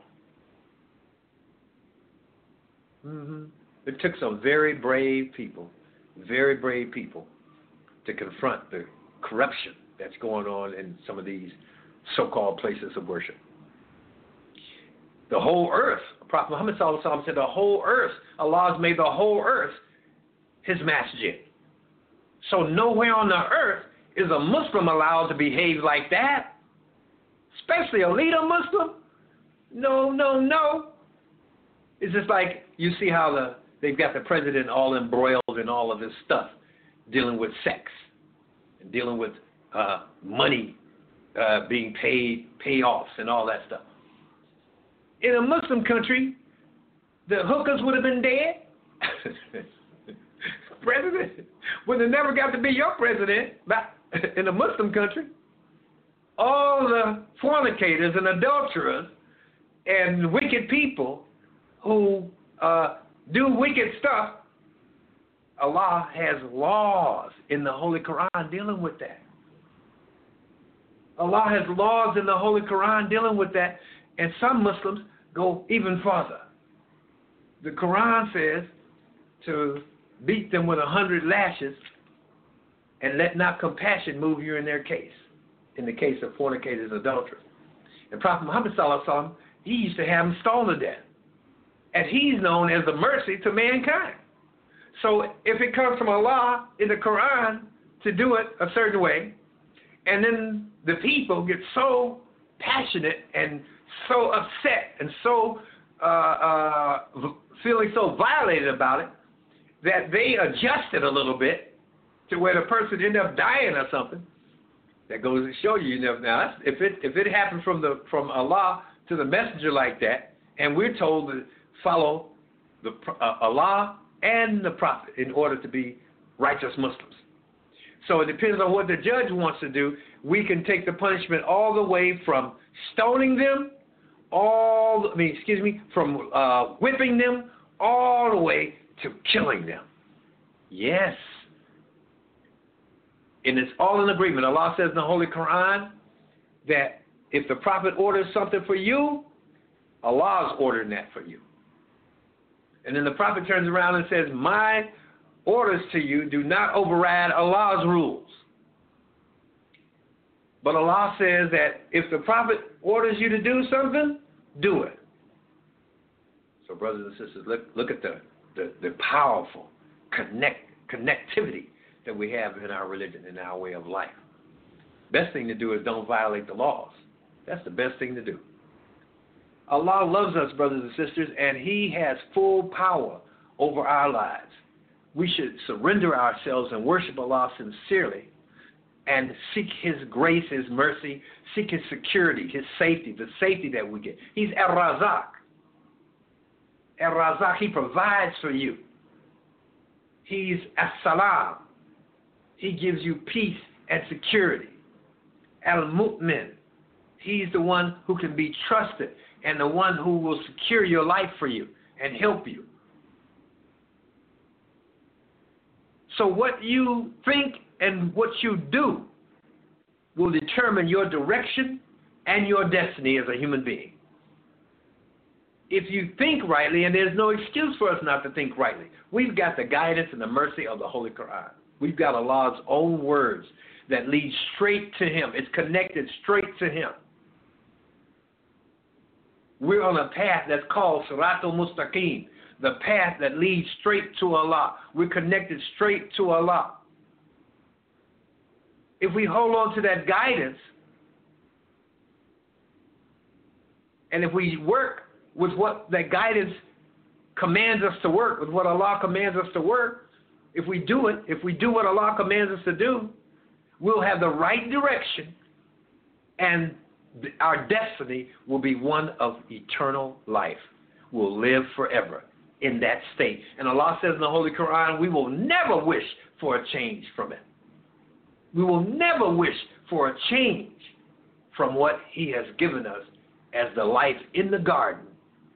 Mm-hmm. It took some very brave people, very brave people, to confront the corruption that's going on in some of these so-called places of worship. The whole earth, Prophet Muhammad sallallahu alaihi wasallam said, the whole earth, Allah has made the whole earth his masjid. So nowhere on the earth is a Muslim allowed to behave like that, especially a leader Muslim. No, no, no. It's just like you see how the they've got the president all embroiled in all of this stuff, dealing with sex, and dealing with uh, money uh, being paid, payoffs, and all that stuff. In a Muslim country, the hookers would have been dead. President would have never got to be your president. But in a Muslim country, all the fornicators and adulterers and wicked people who uh, do wicked stuff, Allah has laws in the Holy Quran dealing with that. Allah has laws in the Holy Quran dealing with that, and some Muslims go even farther. The Quran says to beat them with a hundred lashes and let not compassion move you in their case, in the case of fornicators and adulterers. And Prophet Muhammad sallallahu alaihi wasallam, he used to have them stoned to death. And he's known as the mercy to mankind. So if it comes from Allah in the Quran to do it a certain way, and then the people get so passionate and so upset and so uh, uh, feeling so violated about it that they adjust it a little bit to where the person end up dying or something, that goes to show you, you know, now that's, if it if it happened from the from Allah to the messenger like that, and we're told to follow the uh, Allah and the Prophet in order to be righteous Muslims. So it depends on what the judge wants to do. We can take the punishment all the way from stoning them, all I mean, excuse me, from uh, whipping them, all the way to killing them. Yes. And it's all in agreement. Allah says in the Holy Quran that if the Prophet orders something for you, Allah is ordering that for you. And then the Prophet turns around and says, my orders to you do not override Allah's rules. But Allah says that if the Prophet orders you to do something, do it. So brothers and sisters, look, look at the, the, the powerful connect, connectivity that we have in our religion, in our way of life. Best thing to do is don't violate the laws. That's the best thing to do. Allah loves us, brothers and sisters, and He has full power over our lives. We should surrender ourselves and worship Allah sincerely and seek His grace, His mercy, seek His security, His safety, the safety that we get. He's Ar-Razak. Ar-Razak, He provides for you. He's As-Salam. He gives you peace and security. Al-Mu'min. He's the one who can be trusted and the one who will secure your life for you and help you. So what you think and what you do will determine your direction and your destiny as a human being. If you think rightly, and there's no excuse for us not to think rightly, we've got the guidance and the mercy of the Holy Quran. We've got Allah's own words that lead straight to Him. It's connected straight to Him. We're on a path that's called Siratul Mustaqim, the path that leads straight to Allah. We're connected straight to Allah. If we hold on to that guidance, and if we work with what that guidance commands us to work, with what Allah commands us to work, if we do it, if we do what Allah commands us to do, we'll have the right direction, and our destiny will be one of eternal life. We'll live forever in that state. And Allah says in the Holy Quran, we will never wish for a change from it. We will never wish for a change from what He has given us as the life in the garden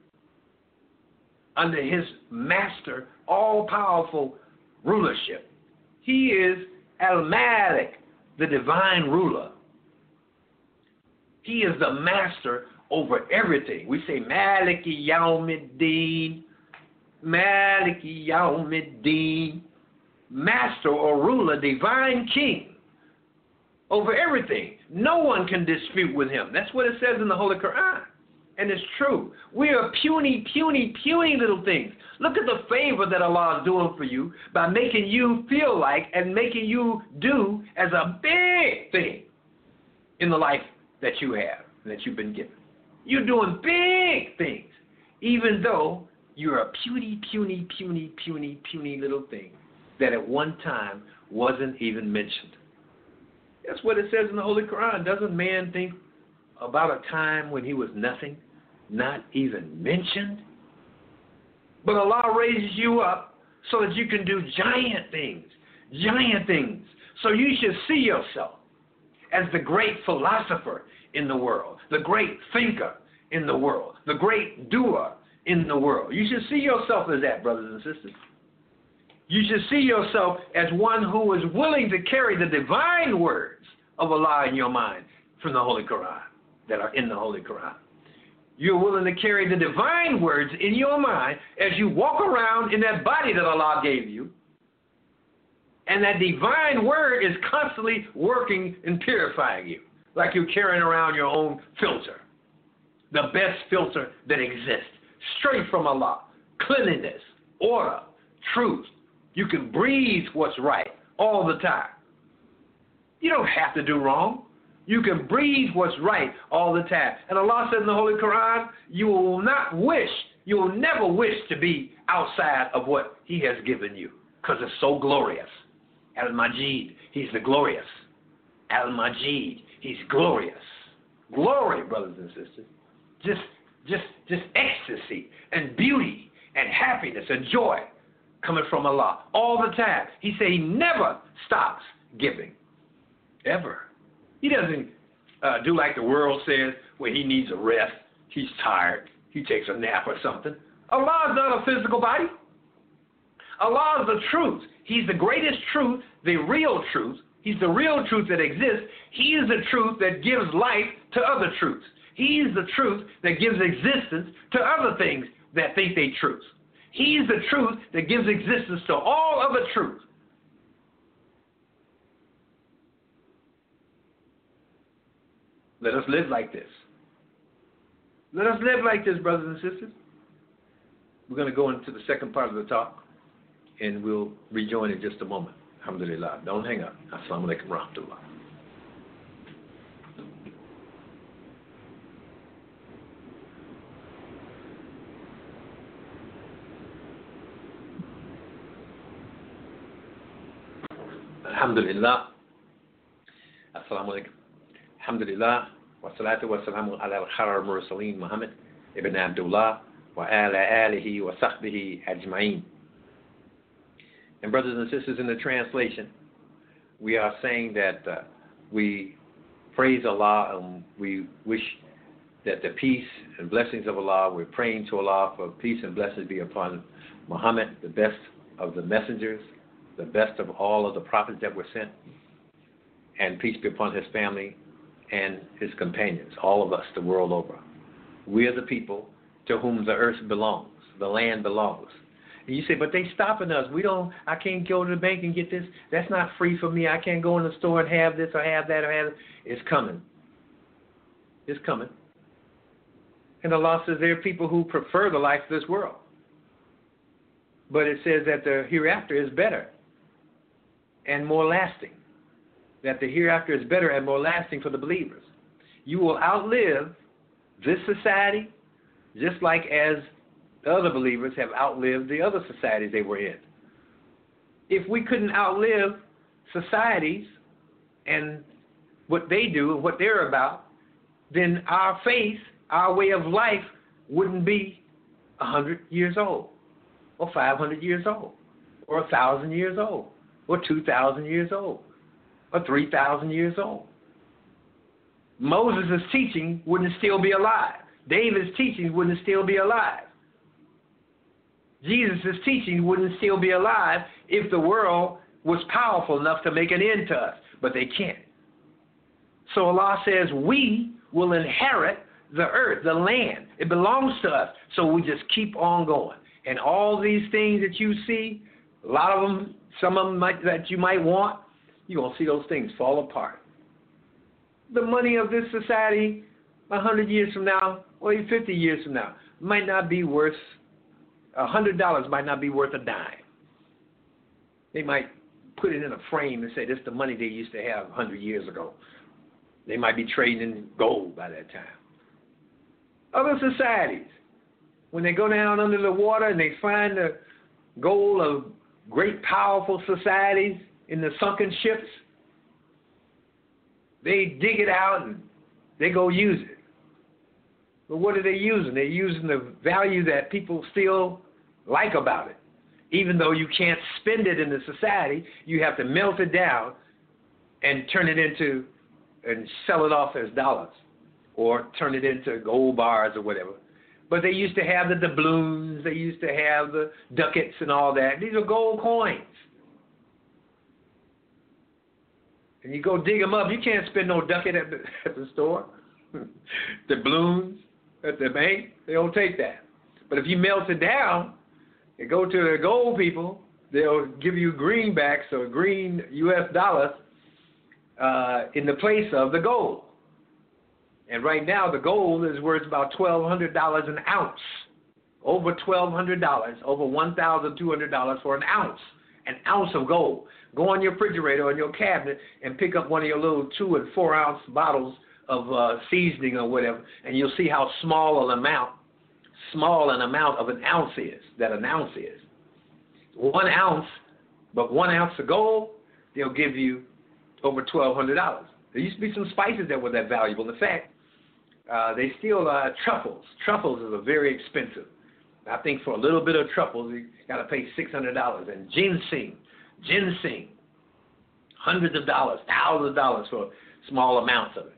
under His master, all-powerful rulership. He is Al-Malik, the divine ruler. He is the master over everything. We say Maliki Yawmiddin, Maliki Yawmiddin, master or ruler, divine king over everything. No one can dispute with Him. That's what it says in the Holy Quran. And it's true. We are puny, puny, puny little things. Look at the favor that Allah is doing for you by making you feel like and making you do as a big thing in the life that you have, that you've been given. You're doing big things, even though you're a puny, puny, puny, puny, puny little thing that at one time wasn't even mentioned. That's what it says in the Holy Quran. Doesn't man think about a time when he was nothing, not even mentioned? But Allah raises you up so that you can do giant things, giant things. So you should see yourself as the great philosopher in the world, the great thinker in the world, the great doer in the world. You should see yourself as that, brothers and sisters. You should see yourself as one who is willing to carry the divine words of Allah in your mind from the Holy Quran, that are in the Holy Quran. You're willing to carry the divine words in your mind as you walk around in that body that Allah gave you. And that divine word is constantly working and purifying you, like you're carrying around your own filter, the best filter that exists, straight from Allah. Cleanliness, order, truth. You can breathe what's right all the time. You don't have to do wrong. You can breathe what's right all the time. And Allah said in the Holy Quran, you will not wish, you will never wish to be outside of what He has given you, because it's so glorious. Al-Majid, He's the glorious. Al-Majid, He's glorious. Glory, brothers and sisters. Just, just, just ecstasy and beauty and happiness and joy coming from Allah all the time. He said He never stops giving, ever. He doesn't uh, do like the world says, when He needs a rest, He's tired, He takes a nap or something. Allah is not a physical body. Allah is the truth. He's the greatest truth, the real truth. He's the real truth that exists. He is the truth that gives life to other truths. He is the truth that gives existence to other things that think they truths. He is the truth that gives existence to all other truths. Let us live like this. Let us live like this, brothers and sisters. We're going to go into the second part of the talk, and we'll rejoin in just a moment. Alhamdulillah. Don't hang up. Assalamu alaikum wa rahmatullah. Alhamdulillah. Assalamu alaikum. Alhamdulillah. Wa salatu wa salamu ala al-kharar mursaleen Muhammad ibn Abdullah wa ala alihi wa sahbihi ajma'in. And brothers and sisters, in the translation, we are saying that uh, we praise Allah and we wish that the peace and blessings of Allah, we're praying to Allah for peace and blessings be upon Muhammad, the best of the messengers, the best of all of the prophets that were sent, and peace be upon his family and his companions, all of us the world over. We are the people to whom the earth belongs, the land belongs. And you say, but they stopping us. We don't, I can't go to the bank and get this. That's not free for me. I can't go in the store and have this or have that or have it. It's coming. It's coming. And Allah says there are people who prefer the life of this world. But it says that the hereafter is better and more lasting. That the hereafter is better and more lasting for the believers. You will outlive this society just like as the other believers have outlived the other societies they were in. If we couldn't outlive societies and what they do and what they're about, then our faith, our way of life wouldn't be one hundred years old or five hundred years old or one thousand years old or two thousand years old or three thousand years old. Moses' teaching wouldn't still be alive. David's teaching wouldn't still be alive. Jesus' teaching wouldn't still be alive if the world was powerful enough to make an end to us, but they can't. So Allah says we will inherit the earth, the land. It belongs to us, so we just keep on going. And all these things that you see, a lot of them, some of them might, that you might want, you're going to see those things fall apart. The money of this society one hundred years from now, or even fifty years from now, might not be worth, one hundred dollars might not be worth a dime. They might put it in a frame and say, this is the money they used to have one hundred years ago. They might be trading in gold by that time. Other societies, when they go down under the water and they find the gold of great powerful societies in the sunken ships, they dig it out and they go use it. But what are they using? They're using the value that people still like about it. Even though you can't spend it in the society, you have to melt it down and turn it into, and sell it off as dollars or turn it into gold bars or whatever. But they used to have the doubloons, they used to have the ducats and all that. These are gold coins. And you go dig them up, you can't spend no ducat at the, at the store. Doubloons, at the bank, they don't take that. But if you melt it down and go to the gold people, they'll give you greenbacks or green U S dollars uh, in the place of the gold. And right now, the gold is worth about twelve hundred dollars an ounce. Over twelve hundred dollars, over one thousand two hundred dollars for an ounce. An ounce of gold. Go on your refrigerator or your cabinet and pick up one of your little two and four ounce bottles of uh, seasoning or whatever, and you'll see how small an amount, small an amount of an ounce is, that an ounce is. One ounce, but one ounce of gold, they'll give you over twelve hundred dollars. There used to be some spices that were that valuable. In fact, uh, they still uh, truffles. Truffles are very expensive. I think for a little bit of truffles, you got to pay six hundred dollars. And ginseng, ginseng, hundreds of dollars, thousands of dollars for small amounts of it.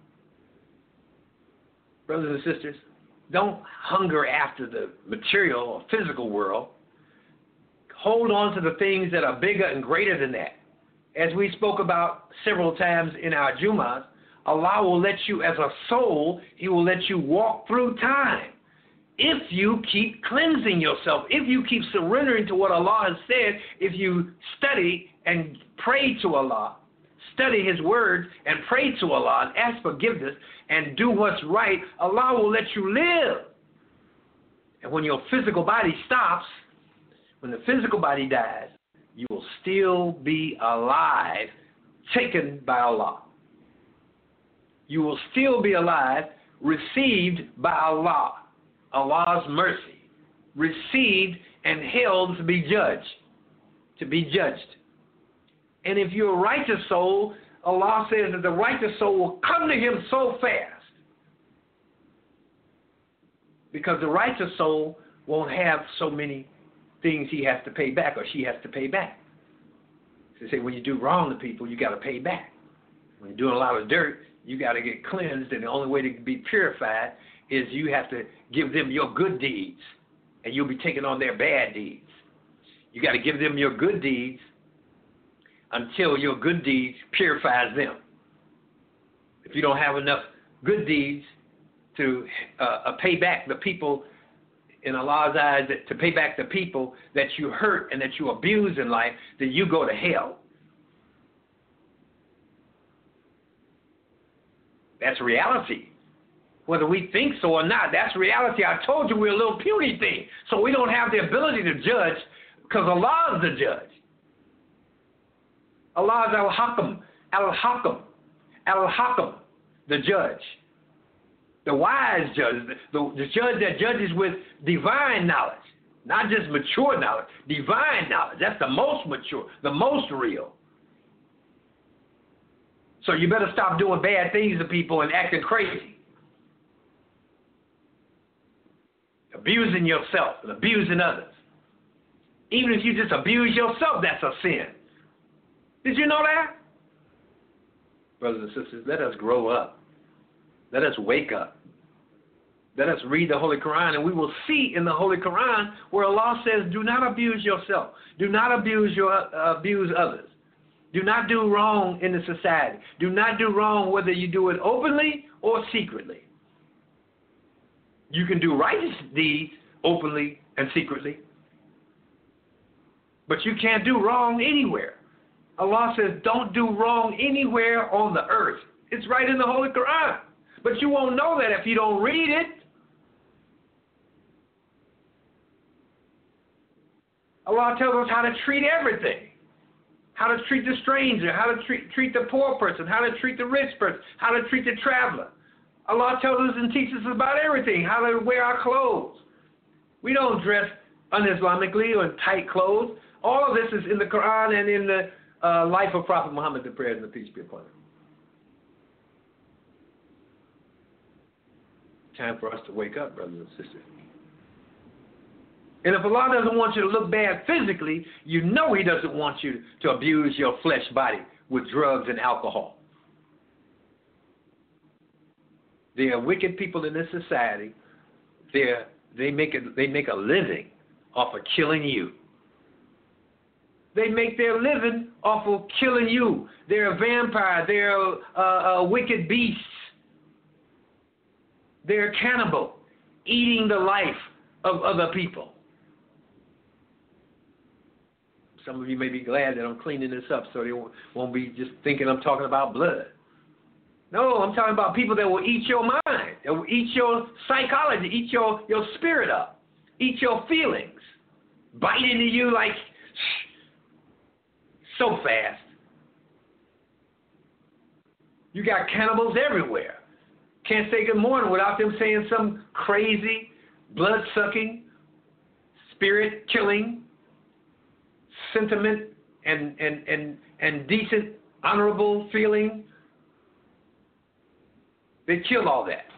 Brothers and sisters, don't hunger after the material or physical world. Hold on to the things that are bigger and greater than that. As we spoke about several times in our Jummahs, Allah will let you, as a soul, He will let you walk through time. If you keep cleansing yourself, if you keep surrendering to what Allah has said, if you study and pray to Allah, study His word and pray to Allah and ask forgiveness and do what's right, Allah will let you live. And when your physical body stops, when the physical body dies, you will still be alive, taken by Allah. You will still be alive, received by Allah. Allah's mercy, received and held to be judged, to be judged. And if you're a righteous soul, Allah says that the righteous soul will come to Him so fast, because the righteous soul won't have so many things he has to pay back or she has to pay back. They say when you do wrong to people, you got to pay back. When you're doing a lot of dirt, you got to get cleansed, and the only way to be purified is you have to give them your good deeds, and you'll be taking on their bad deeds. You got to give them your good deeds until your good deeds purifies them. If you don't have enough good deeds to uh, uh, pay back the people in Allah's eyes, that, to pay back the people that you hurt and that you abuse in life, then you go to hell. That's reality. Whether we think so or not, that's reality. I told you we're a little puny thing, so we don't have the ability to judge because Allah is the judge. Allah is Al-Hakam, Al-Hakam, Al-Hakam, the judge, the wise judge, the, the, the judge that judges with divine knowledge, not just mature knowledge, divine knowledge. That's the most mature, the most real. So you better stop doing bad things to people and acting crazy. Abusing yourself and abusing others. Even if you just abuse yourself, that's a sin. Did you know that? Brothers and sisters, let us grow up. Let us wake up. Let us read the Holy Quran, and we will see in the Holy Quran where Allah says, do not abuse yourself. Do not abuse your uh, abuse others. Do not do wrong in the society. Do not do wrong whether you do it openly or secretly. You can do righteous deeds openly and secretly, but you can't do wrong anywhere. Allah says don't do wrong anywhere on the earth. It's right in the Holy Quran, but you won't know that if you don't read it. Allah tells us how to treat everything. How to treat the stranger, how to treat, treat the poor person, how to treat the rich person, how to treat the traveler. Allah tells us and teaches us about everything, how to wear our clothes. We don't dress un-Islamically or in tight clothes. All of this is in the Quran and in the uh, life of Prophet Muhammad, the prayers and the peace be upon him. Time for us to wake up, brothers and sisters. And if Allah doesn't want you to look bad physically, you know He doesn't want you to abuse your flesh body with drugs and alcohol. There are wicked people in this society. They're, they make a, they make a living off of killing you. They make their living off of killing you. They're a vampire. They're uh, uh, wicked beasts. They're cannibal. eating the life of other people. Some of you may be glad that I'm cleaning this up so they won't, won't be just thinking I'm talking about blood. No, I'm talking about people that will eat your mind, that will eat your psychology, eat your, your spirit up, eat your feelings, bite into you like so fast. You got cannibals everywhere. Can't say good morning without them saying some crazy, blood-sucking, spirit-killing sentiment and, and, and, and decent, honorable feeling. They kill all that.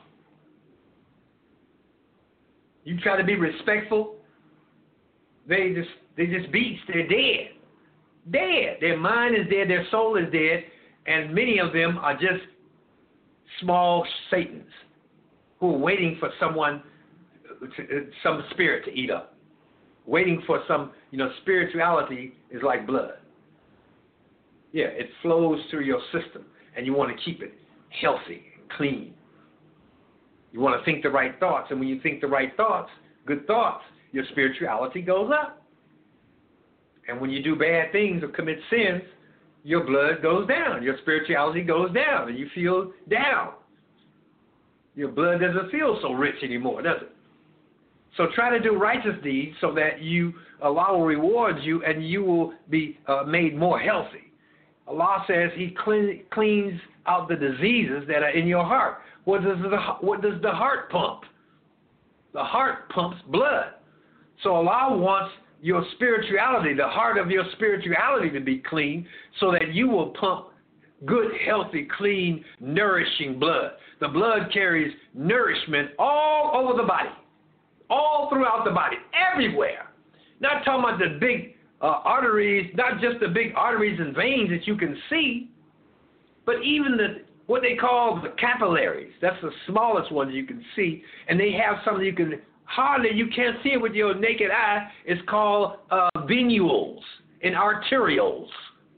You try to be respectful, they just they just beast. They're dead. Dead. Their mind is dead, their soul is dead, and many of them are just small Satans who are waiting for someone, to, some spirit to eat up. Waiting for some, you know, spirituality is like blood. Yeah, it flows through your system, and you want to keep it healthy, clean. You want to think the right thoughts, and when you think the right thoughts, good thoughts, your spirituality goes up. And when you do bad things or commit sins, your blood goes down, your spirituality goes down, and you feel down. Your blood doesn't feel so rich anymore, does it? So try to do righteous deeds so that you, Allah will reward you and you will be uh, made more healthy. Allah says He clean, cleans out the diseases that are in your heart. What does the what does the heart pump? The heart pumps blood. So Allah wants your spirituality, the heart of your spirituality, to be clean, so that you will pump good, healthy, clean, nourishing blood. The blood carries nourishment all over the body, all throughout the body, everywhere. Not talking about the big uh, arteries, not just the big arteries and veins that you can see, but even the what they call the capillaries. That's the smallest ones you can see, and they have something you can hardly, you can't see it with your naked eye. It's called uh, venules and arterioles.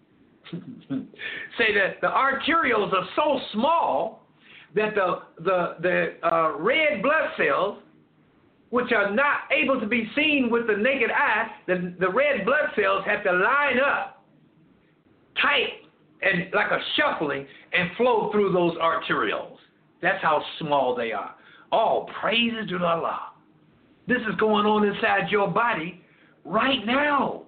Say that the arterioles are so small that the the the uh, red blood cells, which are not able to be seen with the naked eye, the, the red blood cells have to line up tight and like a shuffling and flow through those arterioles. That's how small they are. All praises to Allah. This is going on inside your body right now.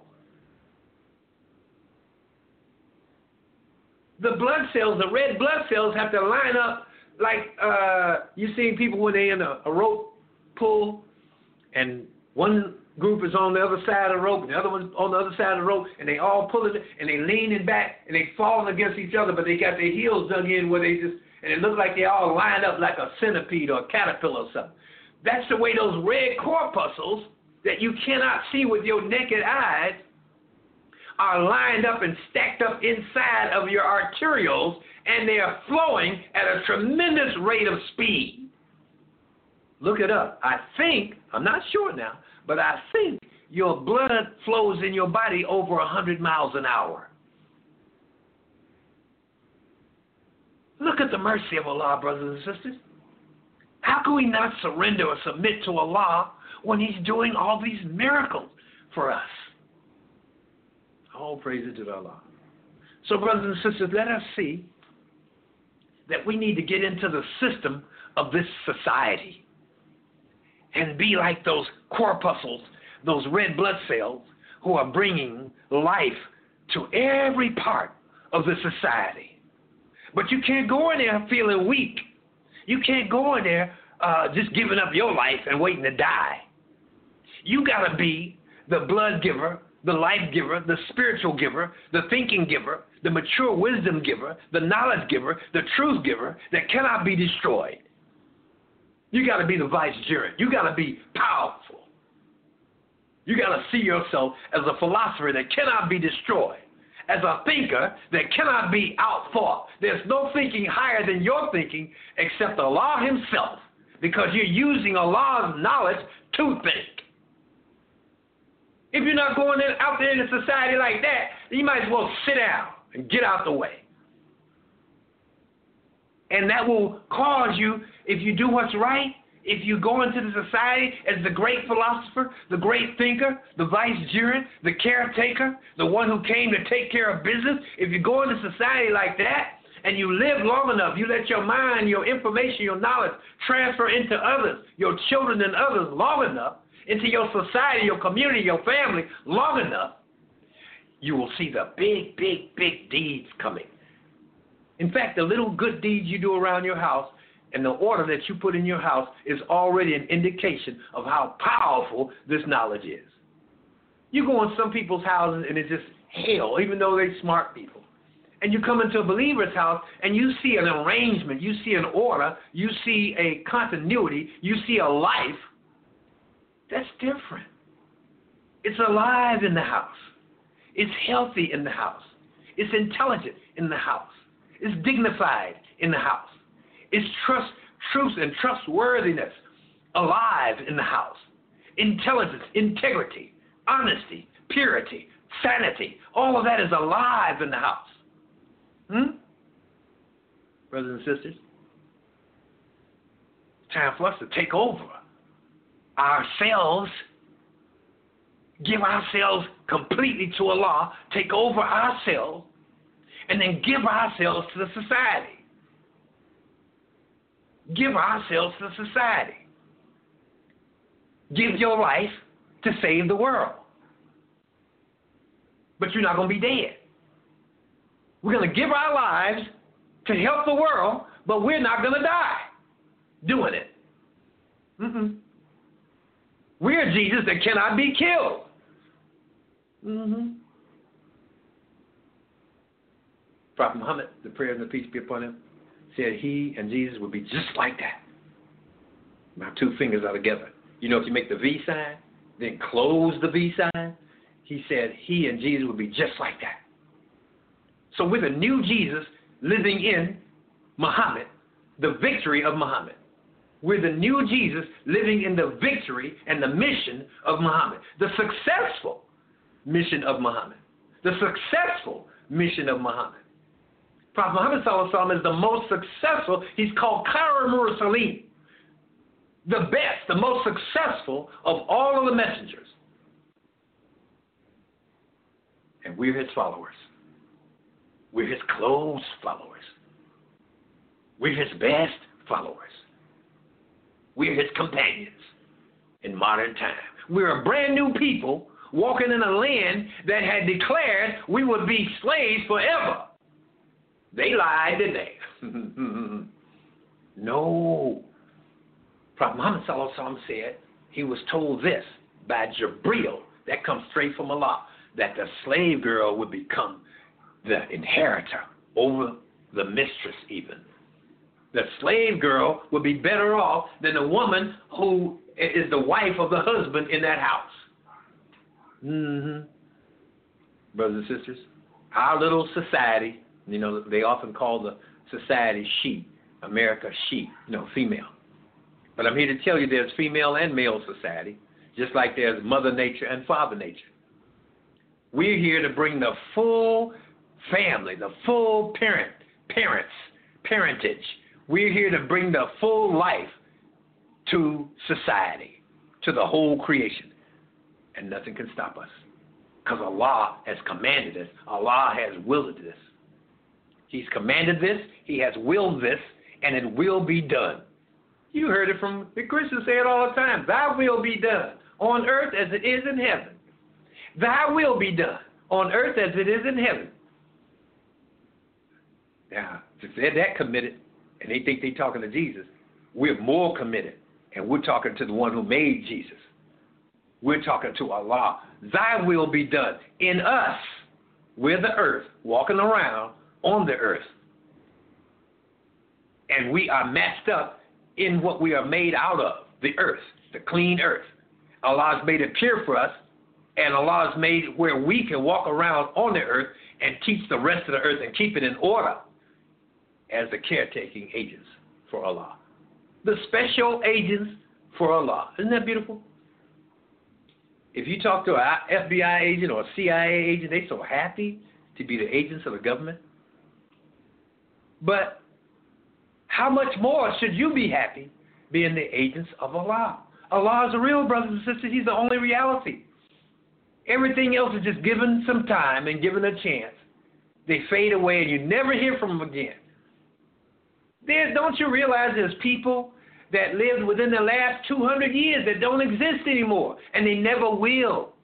The blood cells, the red blood cells, have to line up like uh, you see people when they're in a, a rope pull, and one group is on the other side of the rope, and the other one's on the other side of the rope, and they all pulling it, and they leaning back, and they falling against each other, but they got their heels dug in where they just, and it looks like they all lined up like a centipede or a caterpillar or something. That's the way those red corpuscles that you cannot see with your naked eyes are lined up and stacked up inside of your arterioles, and they are flowing at a tremendous rate of speed. Look it up. I think, I'm not sure now, but I think your blood flows in your body over one hundred miles an hour. Look at the mercy of Allah, brothers and sisters. How can we not surrender or submit to Allah when He's doing all these miracles for us? All praise to Allah. So, brothers and sisters, let us see that we need to get into the system of this society and be like those corpuscles, those red blood cells who are bringing life to every part of the society. But you can't go in there feeling weak. You can't go in there uh, just giving up your life and waiting to die. You got to be the blood giver, the life giver, the spiritual giver, the thinking giver, the mature wisdom giver, the knowledge giver, the truth giver that cannot be destroyed. You got to be the vicegerent. You got to be powerful. You got to see yourself as a philosopher that cannot be destroyed, as a thinker that cannot be outthought. There's no thinking higher than your thinking except Allah Himself, because you're using Allah's knowledge to think. If you're not going in, out there in a society like that, then you might as well sit down and get out the way. And that will cause you, if you do what's right, If you go into the society as the great philosopher, the great thinker, the vicegerent, the caretaker, the one who came to take care of business, if you go into society like that and you live long enough, you let your mind, your information, your knowledge transfer into others, your children and others long enough, into your society, your community, your family long enough, you will see the big, big, big deeds coming. In fact, the little good deeds you do around your house and the order that you put in your house is already an indication of how powerful this knowledge is. You go in some people's houses and it's just hell, even though they're smart people. And you come into a believer's house and you see an arrangement, you see an order, you see a continuity, you see a life. That's different. It's alive in the house. It's healthy in the house. It's intelligent in the house. It's dignified in the house. It's trust, truth and trustworthiness alive in the house. Intelligence, integrity, honesty, purity, sanity, all of that is alive in the house. Hmm? Brothers and sisters, it's time for us to take over ourselves, give ourselves completely to Allah, take over ourselves, and then give ourselves to the society. Give ourselves to society. Give your life to save the world. But you're not going to be dead. We're going to give our lives to help the world, but we're not going to die doing it. Mm-mm. We're Jesus that cannot be killed. Mm-hmm. Prophet Muhammad, the prayer and the peace be upon him, said he and Jesus would be just like that. My two fingers are together. You know, if you make the V sign, then close the V sign, he said he and Jesus would be just like that. So with a new Jesus living in Muhammad, the victory of Muhammad. We're the new Jesus living in the victory and the mission of Muhammad. The successful mission of Muhammad. The successful mission of Muhammad. Prophet Muhammad sallallahu alaihi wasallam is the most successful. He's called Khairul Mursaleen, the best, the most successful of all of the messengers. And we're his followers. We're his close followers. We're his best followers. We're his companions in modern time. We're a brand new people walking in a land that had declared we would be slaves forever. They lied, didn't they? No. Prophet Muhammad sallallahu alaihi wasallam said he was told this by Jibreel, that comes straight from Allah, that the slave girl would become the inheritor over the mistress even. The slave girl would be better off than the woman who is the wife of the husband in that house. Mm-hmm. Brothers and sisters, our little society, you know, they often call the society she, America she, no, female. But I'm here to tell you there's female and male society, just like there's Mother Nature and Father Nature. We're here to bring the full family, the full parent, parents, parentage. We're here to bring the full life to society, to the whole creation. And nothing can stop us. Because Allah has commanded this. Allah has willed this. He's commanded this, he has willed this, and it will be done. You heard it from the Christians say it all the time. Thy will be done on earth as it is in heaven. Thy will be done on earth as it is in heaven. Now, if they're that committed and they think they're talking to Jesus, we're more committed, and we're talking to the one who made Jesus. We're talking to Allah. Thy will be done in us. We're the earth, walking around on the earth. And we are matched up in what we are made out of, the earth, the clean earth. Allah has made it pure for us, and Allah has made where we can walk around on the earth and teach the rest of the earth and keep it in order as the caretaking agents for Allah. The special agents for Allah. Isn't that beautiful? If you talk to an F B I agent or a C I A agent, they're so happy to be the agents of the government. But how much more should you be happy being the agents of Allah. Allah is a real, brothers and sisters. He's the only reality. Everything else is just given some time and given a chance. They fade away and you never hear from them again. There, don't you realize there's people that lived within the last two hundred years that don't exist anymore, and they never will.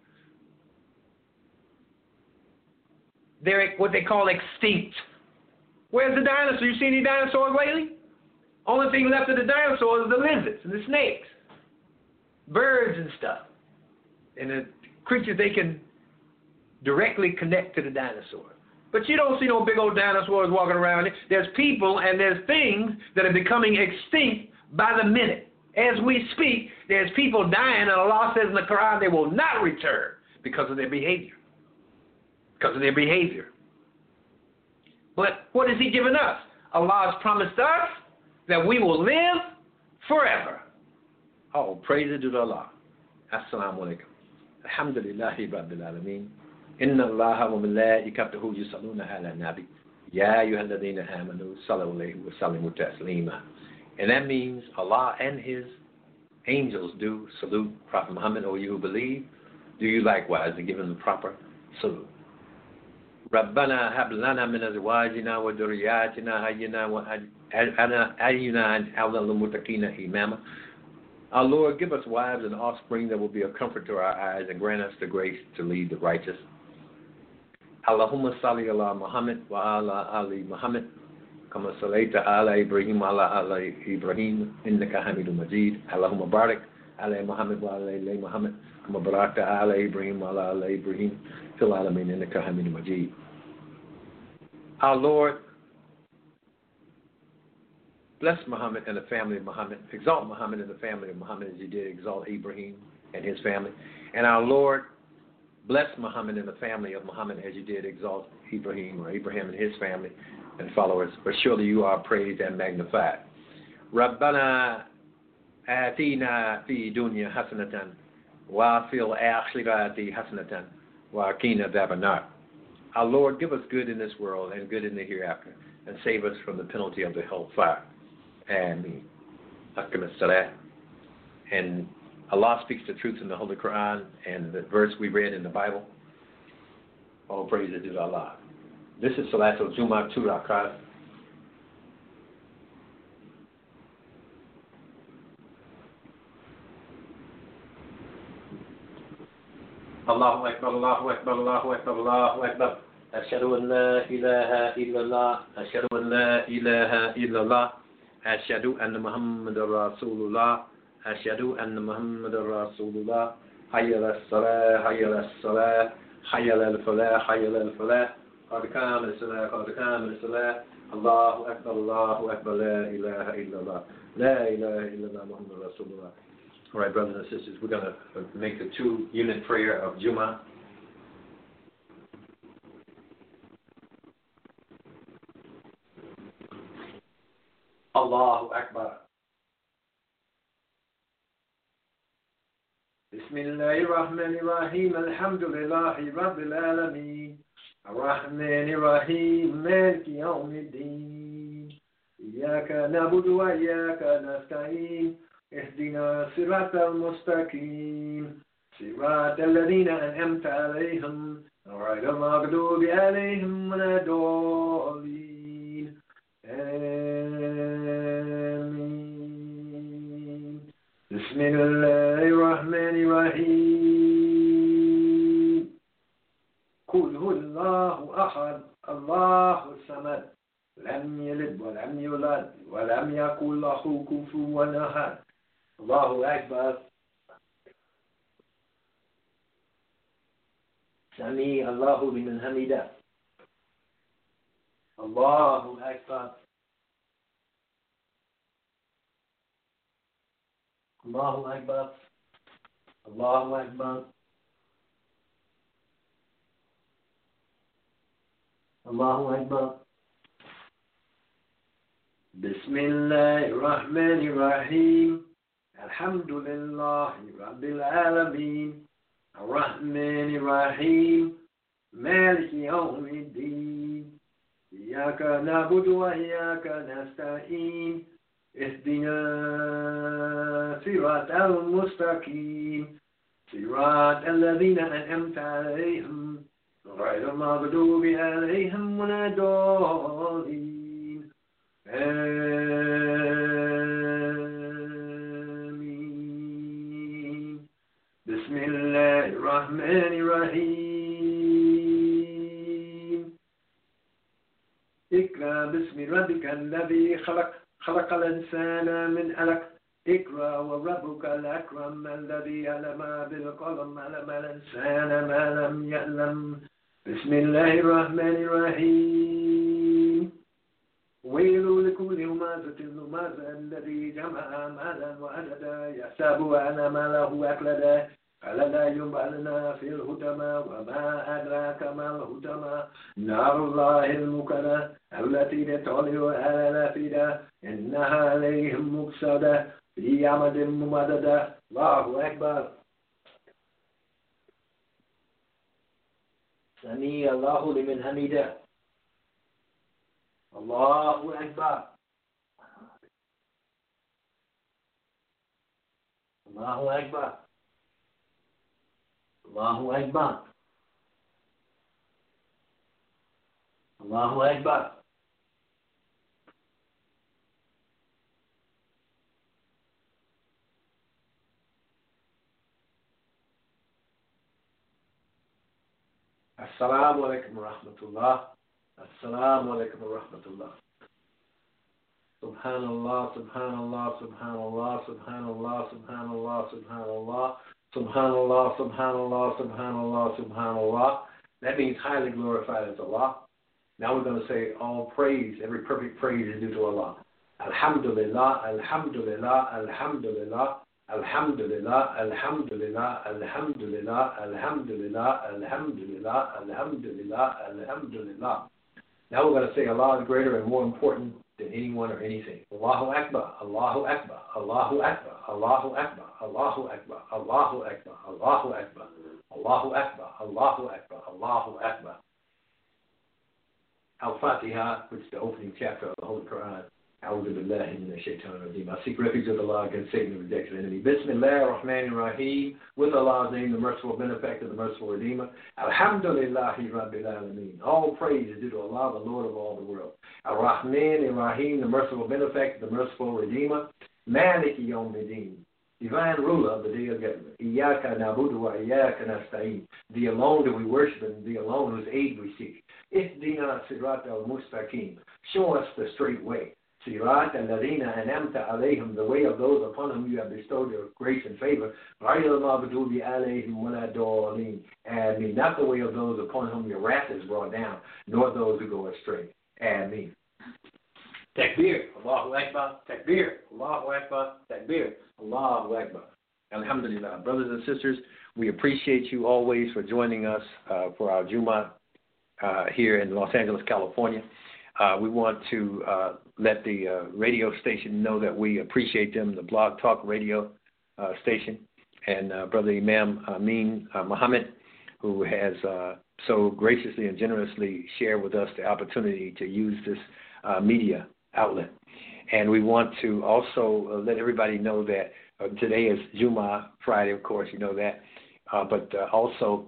They're what they call extinct. Where's the dinosaur? You seen any dinosaurs lately? Only thing left of the dinosaurs is the lizards and the snakes, birds and stuff, and the creatures they can directly connect to the dinosaur. But you don't see no big old dinosaurs walking around. There's people and there's things that are becoming extinct by the minute. As we speak, there's people dying, and Allah says in the Quran they will not return because of their behavior. Because of their behavior. But what has He given us? Allah has promised us that we will live forever. Oh, praise to Allah. Assalamu alaikum. Alhamdulillahi Rabbil Alameen. Inna Allaha wa malaikatahu yusalluna ala nabi. Ya ayyuhalladhina amanu sallu alayhi wa sallimu taslima. And that means Allah and His angels do salute Prophet Muhammad, or you who believe, do you likewise and give him the proper salute. Rabbana hab lana min azwajina wa dhurriyyatina hayyina wa ayyuna awla lil muttaqina imama. Our Lord, give us wives and offspring that will be a comfort to our eyes, and grant us the grace to lead the righteous. Allahumma salli ala Muhammad wa ala ali Muhammad. Kama sallaita ala Ibrahim ala ala Ibrahim innaka Hamidum Majid. Allahumma barik ala Muhammad wa ala ali Muhammad. Kama barakta ala Ibrahim wa ala ali Ibrahim fil alamin innaka Hamidum Majid. Our Lord, bless Muhammad and the family of Muhammad. Exalt Muhammad and the family of Muhammad as you did exalt Ibrahim and his family. And our Lord, bless Muhammad and the family of Muhammad as you did exalt Ibrahim or Abraham and his family and followers. But surely you are praised and magnified. Rabbana atina fi dunya hasanatan wa fil akhirati hasanatan wa qina adhaban nar. Our Lord, give us good in this world and good in the hereafter, and save us from the penalty of the hellfire. Ameen. And Allah speaks the truth in the Holy Quran and the verse we read in the Bible. All praise to Allah. This is Salatul Jummah, two rakat. Allahu Akbar, Allahu Akbar, Allahu Akbar, Allahu Akbar. Ashhadu an la ilaha illallah, Ashhadu an la ilaha illallah. Ashhadu anna Muhammadar Rasulullah. Ashhadu anna Muhammadar Rasulullah. Hayya as-salah, hayya as-salah, hayya al-falah, hayya al-falah. Qad qama as-salah, qad qama as-salah. Allahu Akbar, Allahu Akbar, la ilaha illallah. La ilaha illallah, Muhammadur Rasulullah. All right, brothers and sisters, we're going to make the two-unit prayer of Jummah. Allahu Akbar. Bismillahirrahmanirrahim. Alhamdulillahi Rabbil Alameen. Ar-Rahmanirrahim. Maliki Yawmiddin. Iyyaka na'budu wa iyyaka nasta'in. اهدنا صراط المستقيم صراط الذين أنعمت عليهم غير المغضوب عليهم ولا الضالين آمين. بسم الله الرحمن الرحيم. قل هو الله أحد الله الصمد لم يلد ولم يولد ولم يكن له كفوا أحد. Allahu Akbar. Sami Allahu liman hamida. Allahu Akbar. Allahu Akbar. Allahu Akbar. Allahu Akbar. Bismillahirrahmanirrahim. Alhamdulillahi Rabbil Alameen. Ar-Rahmanir-Rahim. Maliki Yawmiddin. Iyyaka na'budu wa iyyaka nasta'in. اهدنا صراط المستقيم صراط الذين أنعمت عليهم غير المغضوب عليهم ولا الضالين آمين. بسم الله الرحمن الرحيم. اقرأ باسم ربك الذي خلق خلق الإنسان من علق اقرأ وربك الأكرم الذي علم بالقلم علم الإنسان ما لم يعلم. بسم الله الرحمن الرحيم. ويل لكل همزة لمزة الذي جمع مالا وعددا يحسب أن ماله أخلدا فلا ينبغي في الهتمى وما أدراك ما الهتمى نار الله المكنى التي تطلع على الأفئدة إنها عليهم مؤصدة في عمد ممددة. الله أكبر. سمع الله لمن حمده. الله أكبر. الله أكبر. الله أكبر. الله أكبر. السلام عليكم ورحمة الله. السلام عليكم ورحمة الله. سبحان الله سبحان الله سبحان الله سبحان الله سبحان الله سبحان الله سبحان الله سبحان الله سبحان الله سبحان Allah. That means highly glorified is Allah. Now we're going to say all praise, every perfect praise is due to Allah. Alhamdulillah, Alhamdulillah, Alhamdulillah, Alhamdulillah, Alhamdulillah, Alhamdulillah, Alhamdulillah, Alhamdulillah, Alhamdulillah, Alhamdulillah. Now we're going to say Allah is greater and more important than anyone or anything. Allahu Akbar, Allahu Akbar, Allahu Akbar, Allahu Akbar, Allahu Akbar, Allahu Akbar, Allahu Akbar, Allahu Akbar, Allahu Akbar, Allahu Akbar. Al-Fatiha, which is the opening chapter of the Holy Quran. A'udhu billahi minash shaitanir rajeem. I seek refuge with Allah against Satan, the rejected enemy. Bismillahir Rahmanir Rahim. With Allah's name, the merciful benefactor, the merciful redeemer. Alhamdulillahi Rabbil Alameen. All praise is due to Allah, the Lord of all the world. Ar-Rahmanir Rahim, the merciful benefactor, the merciful redeemer. Maliki Yawmiddin, divine ruler of the day of judgment. Iyyaka na'budu wa iyyaka nasta'in. Thee alone do we worship, and thee alone whose aid we seek. Ihdina sirata al-mustaqim. Show us the straight way. Sirat al-ladina an'amta alayhim, the way of those upon whom you have bestowed your grace and favor. Ghayril maghdubi alayhim wala dallin. Ameen. Not the way of those upon whom your wrath is brought down, nor those who go astray. Ameen. Takbir. Allahu Akbar. Takbir. Allahu Akbar. Takbir. Allahu Akbar. Alhamdulillah. Brothers and sisters, we appreciate you always for joining us uh, for our Jummah uh, here in Los Angeles, California. Uh, we want to uh, let the uh, radio station know that we appreciate them, the Blog Talk Radio uh, station, and uh, Brother Imam Amin uh, Muhammad, who has uh, so graciously and generously shared with us the opportunity to use this uh, media outlet. And we want to also uh, let everybody know that uh, today is Jummah, Friday, of course, you know that, uh, but uh, also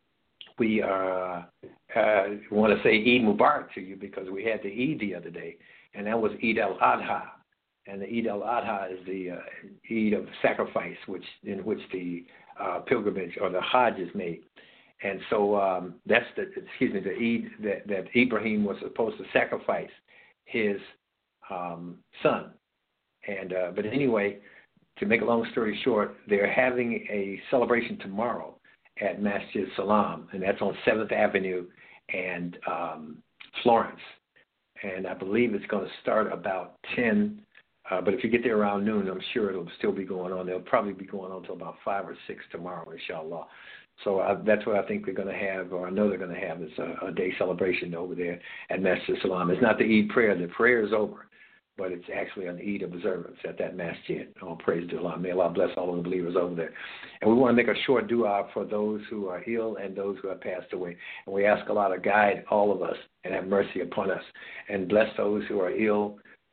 we are, uh, want to say Eid Mubarak to you because we had the Eid the other day, and that was Eid al-Adha. And the Eid al-Adha is the uh, Eid of sacrifice, which in which the uh, pilgrimage or the Hajj is made. And so um, that's the, excuse me, the Eid that, that Ibrahim was supposed to sacrifice his um, son. And uh, but anyway, to make a long story short, they're having a celebration tomorrow at Masjid Salam, and that's on seventh Avenue and um, Florence. And I believe it's going to start about ten, uh, but if you get there around noon, I'm sure it'll still be going on. It'll probably be going on until about five or six tomorrow, inshallah. So uh, that's what I think we're going to have, or I know they're going to have, is a, a day celebration over there at Masjid Salam. It's not the Eid prayer. The prayer is over, but it's actually an Eid observance at that masjid. All praise to Allah. May Allah bless all of the believers over there. And we want to make a short dua for those who are ill and those who have passed away. And we ask Allah to guide all of us and have mercy upon us and bless those who are ill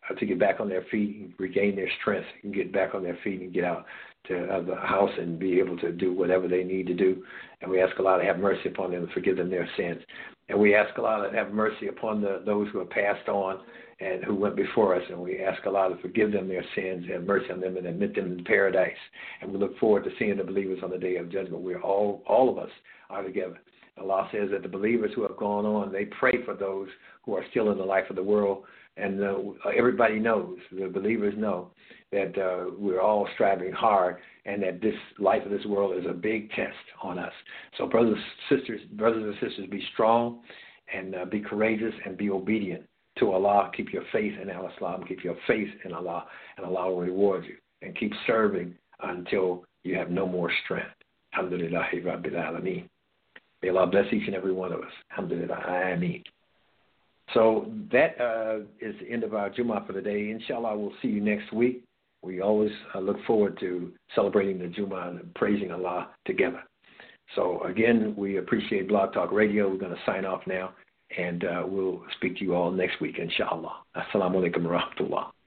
uh, to get back on their feet and regain their strength and get back on their feet and get out to uh, the house and be able to do whatever they need to do. And we ask Allah to have mercy upon them and forgive them their sins. And we ask Allah to have mercy upon the, those who have passed on and who went before us. And we ask Allah to forgive them their sins, have mercy on them, and admit them in paradise. And we look forward to seeing the believers on the day of judgment. We're all, all of us are together. Allah says that the believers who have gone on, they pray for those who are still in the life of the world. And uh, everybody knows, the believers know, that uh, we're all striving hard and that this life of this world is a big test on us. So brothers and sisters, brothers and sisters, be strong and uh, be courageous and be obedient to Allah. Keep your faith in Al-Islam. Keep your faith in Allah, and Allah will reward you. And keep serving until you have no more strength. Alhamdulillahi Rabbil Alameen. May Allah bless each and every one of us. Alhamdulillah. Ameen. So that uh, is the end of our Jummah for the day. Inshallah, we'll see you next week. We always uh, look forward to celebrating the Jummah and praising Allah together. So, again, we appreciate Blog Talk Radio. We're going to sign off now, and uh, we'll speak to you all next week, inshallah. Assalamu alaikum wa rahmatullah.